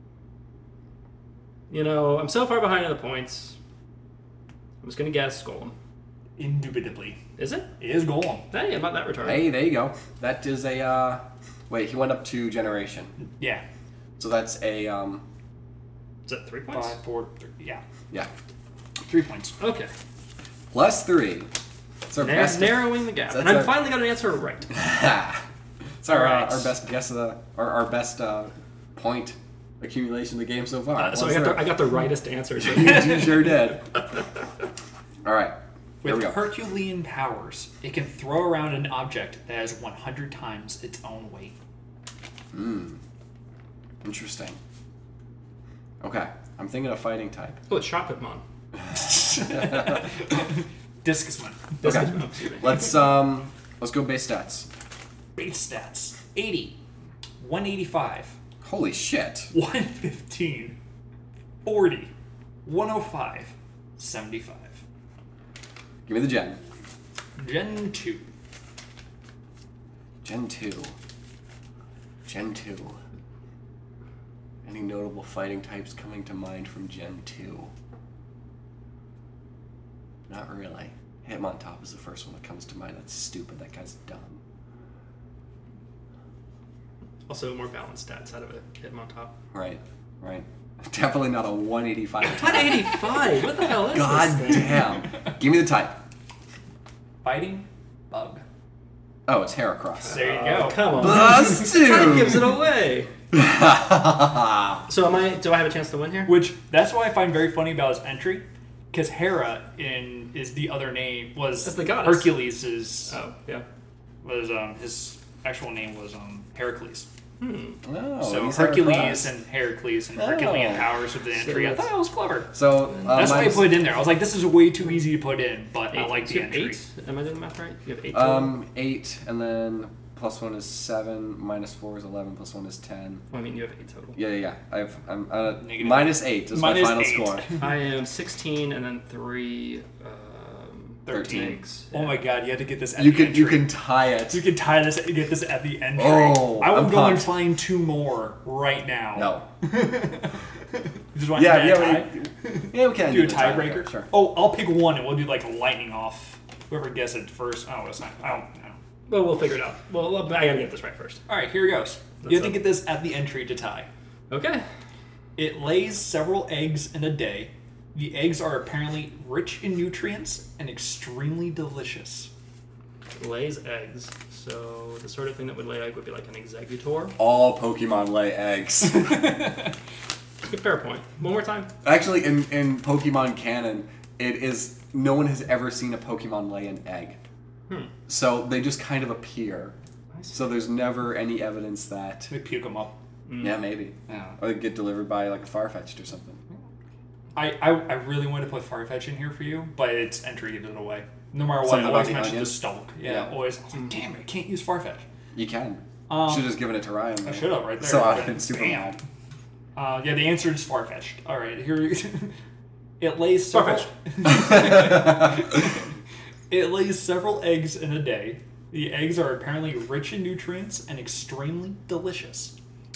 You know, I'm so far behind in the points. I'm just gonna guess golem. Indubitably, Is it? it is Golem. Hey, I'm not that retarded. Hey, there you go. That is a. Uh, wait, he went up to generation, Yeah. so that's a. Um, Is that three points? Five, four, three. Yeah. yeah, Three points. Okay. plus three. It's our Nar- best. narrowing the gap. That's And I'm our- finally got an answer right. it's our, uh, Alright. our best guess of the our, our best uh, point accumulation of the game so far. Uh, so I Plus got, the, three. I got the rightest answers. you sure did. All right, here we With go. Herculean powers, it can throw around an object that has one hundred times its own weight. Hmm. Interesting. Okay, I'm thinking a fighting type. Oh, it's Shot Pokemon. Discusman. This Okay. is- oh, excuse me. Let's um, let's go base stats. Base stats eighty, one eighty-five, Holy shit! one fifteen, forty, one oh five, seventy-five. Give me the gen. Gen two. Gen two. Gen two. Any notable fighting types coming to mind from Gen two? Not really. Hitmontop is the first one that comes to mind. That's stupid. That guy's dumb. Also, more balanced stats out of it. Hit him on top. Right, right. Definitely not a one eighty-five one type. eighty-five. What the hell is God this thing? damn. Give me the type. Fighting bug. Oh, it's Heracross. There you Oh, go. come on. Plus two. Time gives it away. yeah, So am I? Do I have a chance to win here? Which that's what I find very funny about his entry, because Hera in is the other name was That's the goddess. Hercules is Oh, yeah. was um his actual name was um Heracles. Hmm. oh, so he's Hercules Heracross. and Heracles and Oh. Herculean powers with the entry. I that's- thought it was clever. So uh, That's why I mine's- put it in there. I was like, this is way too easy to put in, but I Eight. like So the you have entry. eight. Am I doing the math right? You have eight. total? Um, eight, and then plus one is seven, minus four is eleven, plus one is ten. Well, I mean, you have eight total. Yeah, yeah, yeah. I have, I'm uh, Negative. minus eight is Minus my final eight. score. I am sixteen and then three. Um, Thirteen. eggs. Oh my god, you had to get this at You the can entry. you can tie it. You can tie this and get this at the entry. Oh, I will I'm go and pumped. find two more right now. No. You just want Yeah, to yeah, tie? we, yeah, we can Do a the tiebreaker? Sure. Oh, I'll pick one and we'll do like lightning off. Whoever guesses it first. Oh, it's not. I don't know. Well, we'll figure it out. Well, I gotta get this right first. All right, here it goes. That's you have to up. get this at the entry to tie. Okay. It lays several eggs in a day. The eggs are apparently rich in nutrients and extremely delicious. Lays eggs. So the sort of thing that would lay egg would be like an executor. All Pokemon lay eggs. Good, fair point. One more time. Actually, in, in Pokemon canon, it is no one has ever seen a Pokemon lay an egg. Hmm. So they just kind of appear. I see. So there's never any evidence that. They puke them up. Yeah, maybe. Yeah. Or they get delivered by like a Farfetch'd or something. I, I, I really want to put Farfetch in here for you, but its entry gives it away. No matter what, Something I always about the mention the onion? Stalk. Yeah, Yeah. always. I was like, damn it, I can't use Farfetch. You can. Um, should have just given it to Ryan. I though. should have right there. So I've but been super bam. mad. Uh, yeah, the answer is Farfetch'd. All right, here it lays several. It lays several eggs in a day. The eggs are apparently rich in nutrients and extremely delicious.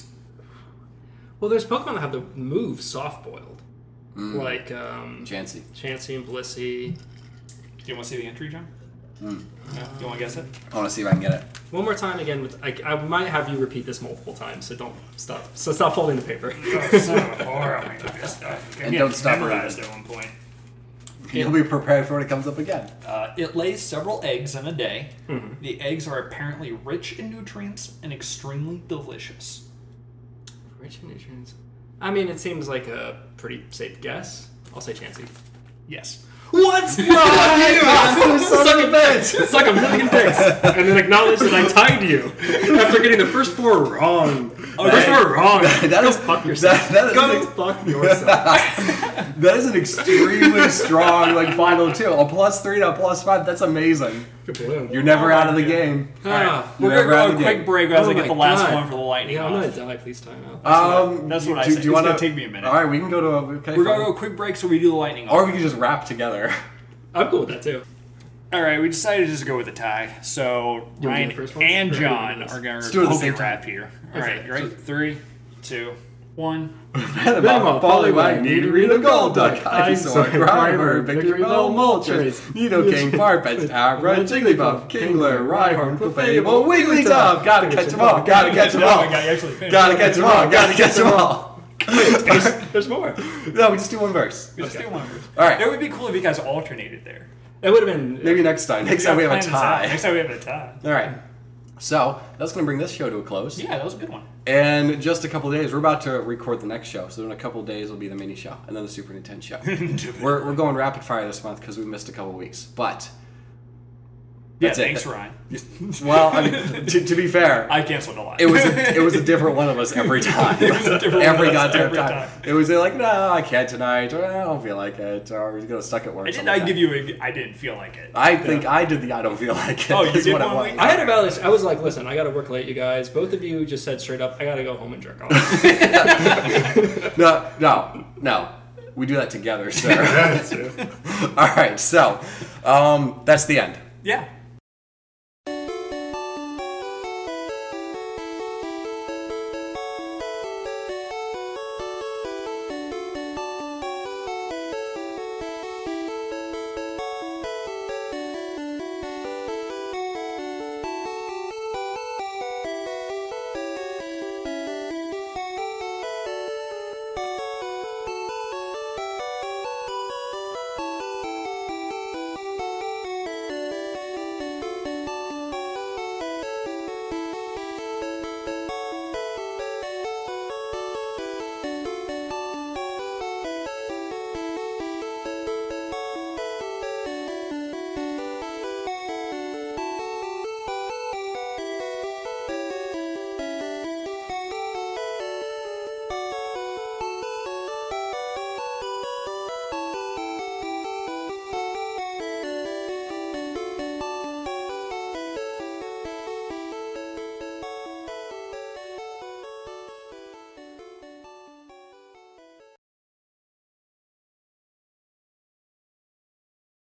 Well, there's Pokemon that have the move soft boiled, Mm. like um, Chansey. Chansey and Blissey. Do you want to see the entry, John? Mm. No? You want to guess it? I want to see if I can get it. One more time again. With I, I might have you repeat this multiple times, so don't stop. So stop folding the paper. Oh, son of a whore, I made this stuff. And don't stop memorized reading. at one point. You'll be prepared for when it comes up again. Uh, it lays several eggs in a day. Mhm. The eggs are apparently rich in nutrients and extremely delicious. Rich in nutrients. I mean, it seems like a pretty safe guess. I'll say Chansey. Yes. What? Son of a bitch! Suck a million dicks, and then acknowledge that I tied you after getting the first four wrong. Oh, first four wrong. That Go is- fuck yourself. that- that is Go an ex- fuck yourself. That is an extremely strong like final two. A plus three to a plus five. That's amazing. Good blow. You're never out of the game. All right, Ah. we're Never going out to of go the a quick game. break as Oh I get my the last God. one for the lightning Yeah, I'm off. gonna die. Please time out. Um, That's what do, I do, said. Do you It's want gonna take me a minute. All right, we can go to a. Okay, We're going fine. to go a quick break so we do the lightning Or off. we can just rap together. I'm cool with that too. All right, we decided to just go with a tie. So You wanna do Ryan the first one? and Or who John does? are going Let's to do it at the poke same rap here. All right, Okay. you ready? Three, two, one. Venomol, Poliwag, Nidorino, Golduck, Ivysaur, Grimer, Victreebel, Moltres, Nidoking, Farfetch'd, Abra, Jigglypuff, Kingler, Rhyhorn, Clefable, Wigglytuff. Gotta catch them all. Gotta catch them Oh all. my god, you actually finished. Gotta catch them all. Gotta catch them all. There's, there's more. No, we just do one verse. We just Okay. do one. All right. It would be cool if you guys alternated there. It would have been. Maybe next time. Next time we have a Plan this out. tie. Next time we have a tie. All right. So that's gonna bring this show to a close. Yeah, that was a good one. And just a couple of days, we're about to record the next show. So in a couple of days will be the mini show, and then the Super Nintendo show. we're we're going rapid fire this month because we missed a couple of weeks. But Yeah, That's it. thanks, Ryan. well, I mean, to, to be fair, I canceled a lot. it was a, it was a different one of us every time. It was a different every one of us goddamn every time. time. It was like, no, I can't tonight, or I don't feel like it, or we're gonna stuck at work. I did something not like give that. you a. I didn't feel like it. I think I did the I don't feel like it. Oh, you is did what it one was. week? I had a balance. I was like, listen, I got to work late, you guys. Both of you just said straight up, I got to go home and jerk off. No, no, no. We do that together, sir. That's true. All right, so um, that's the end. Yeah.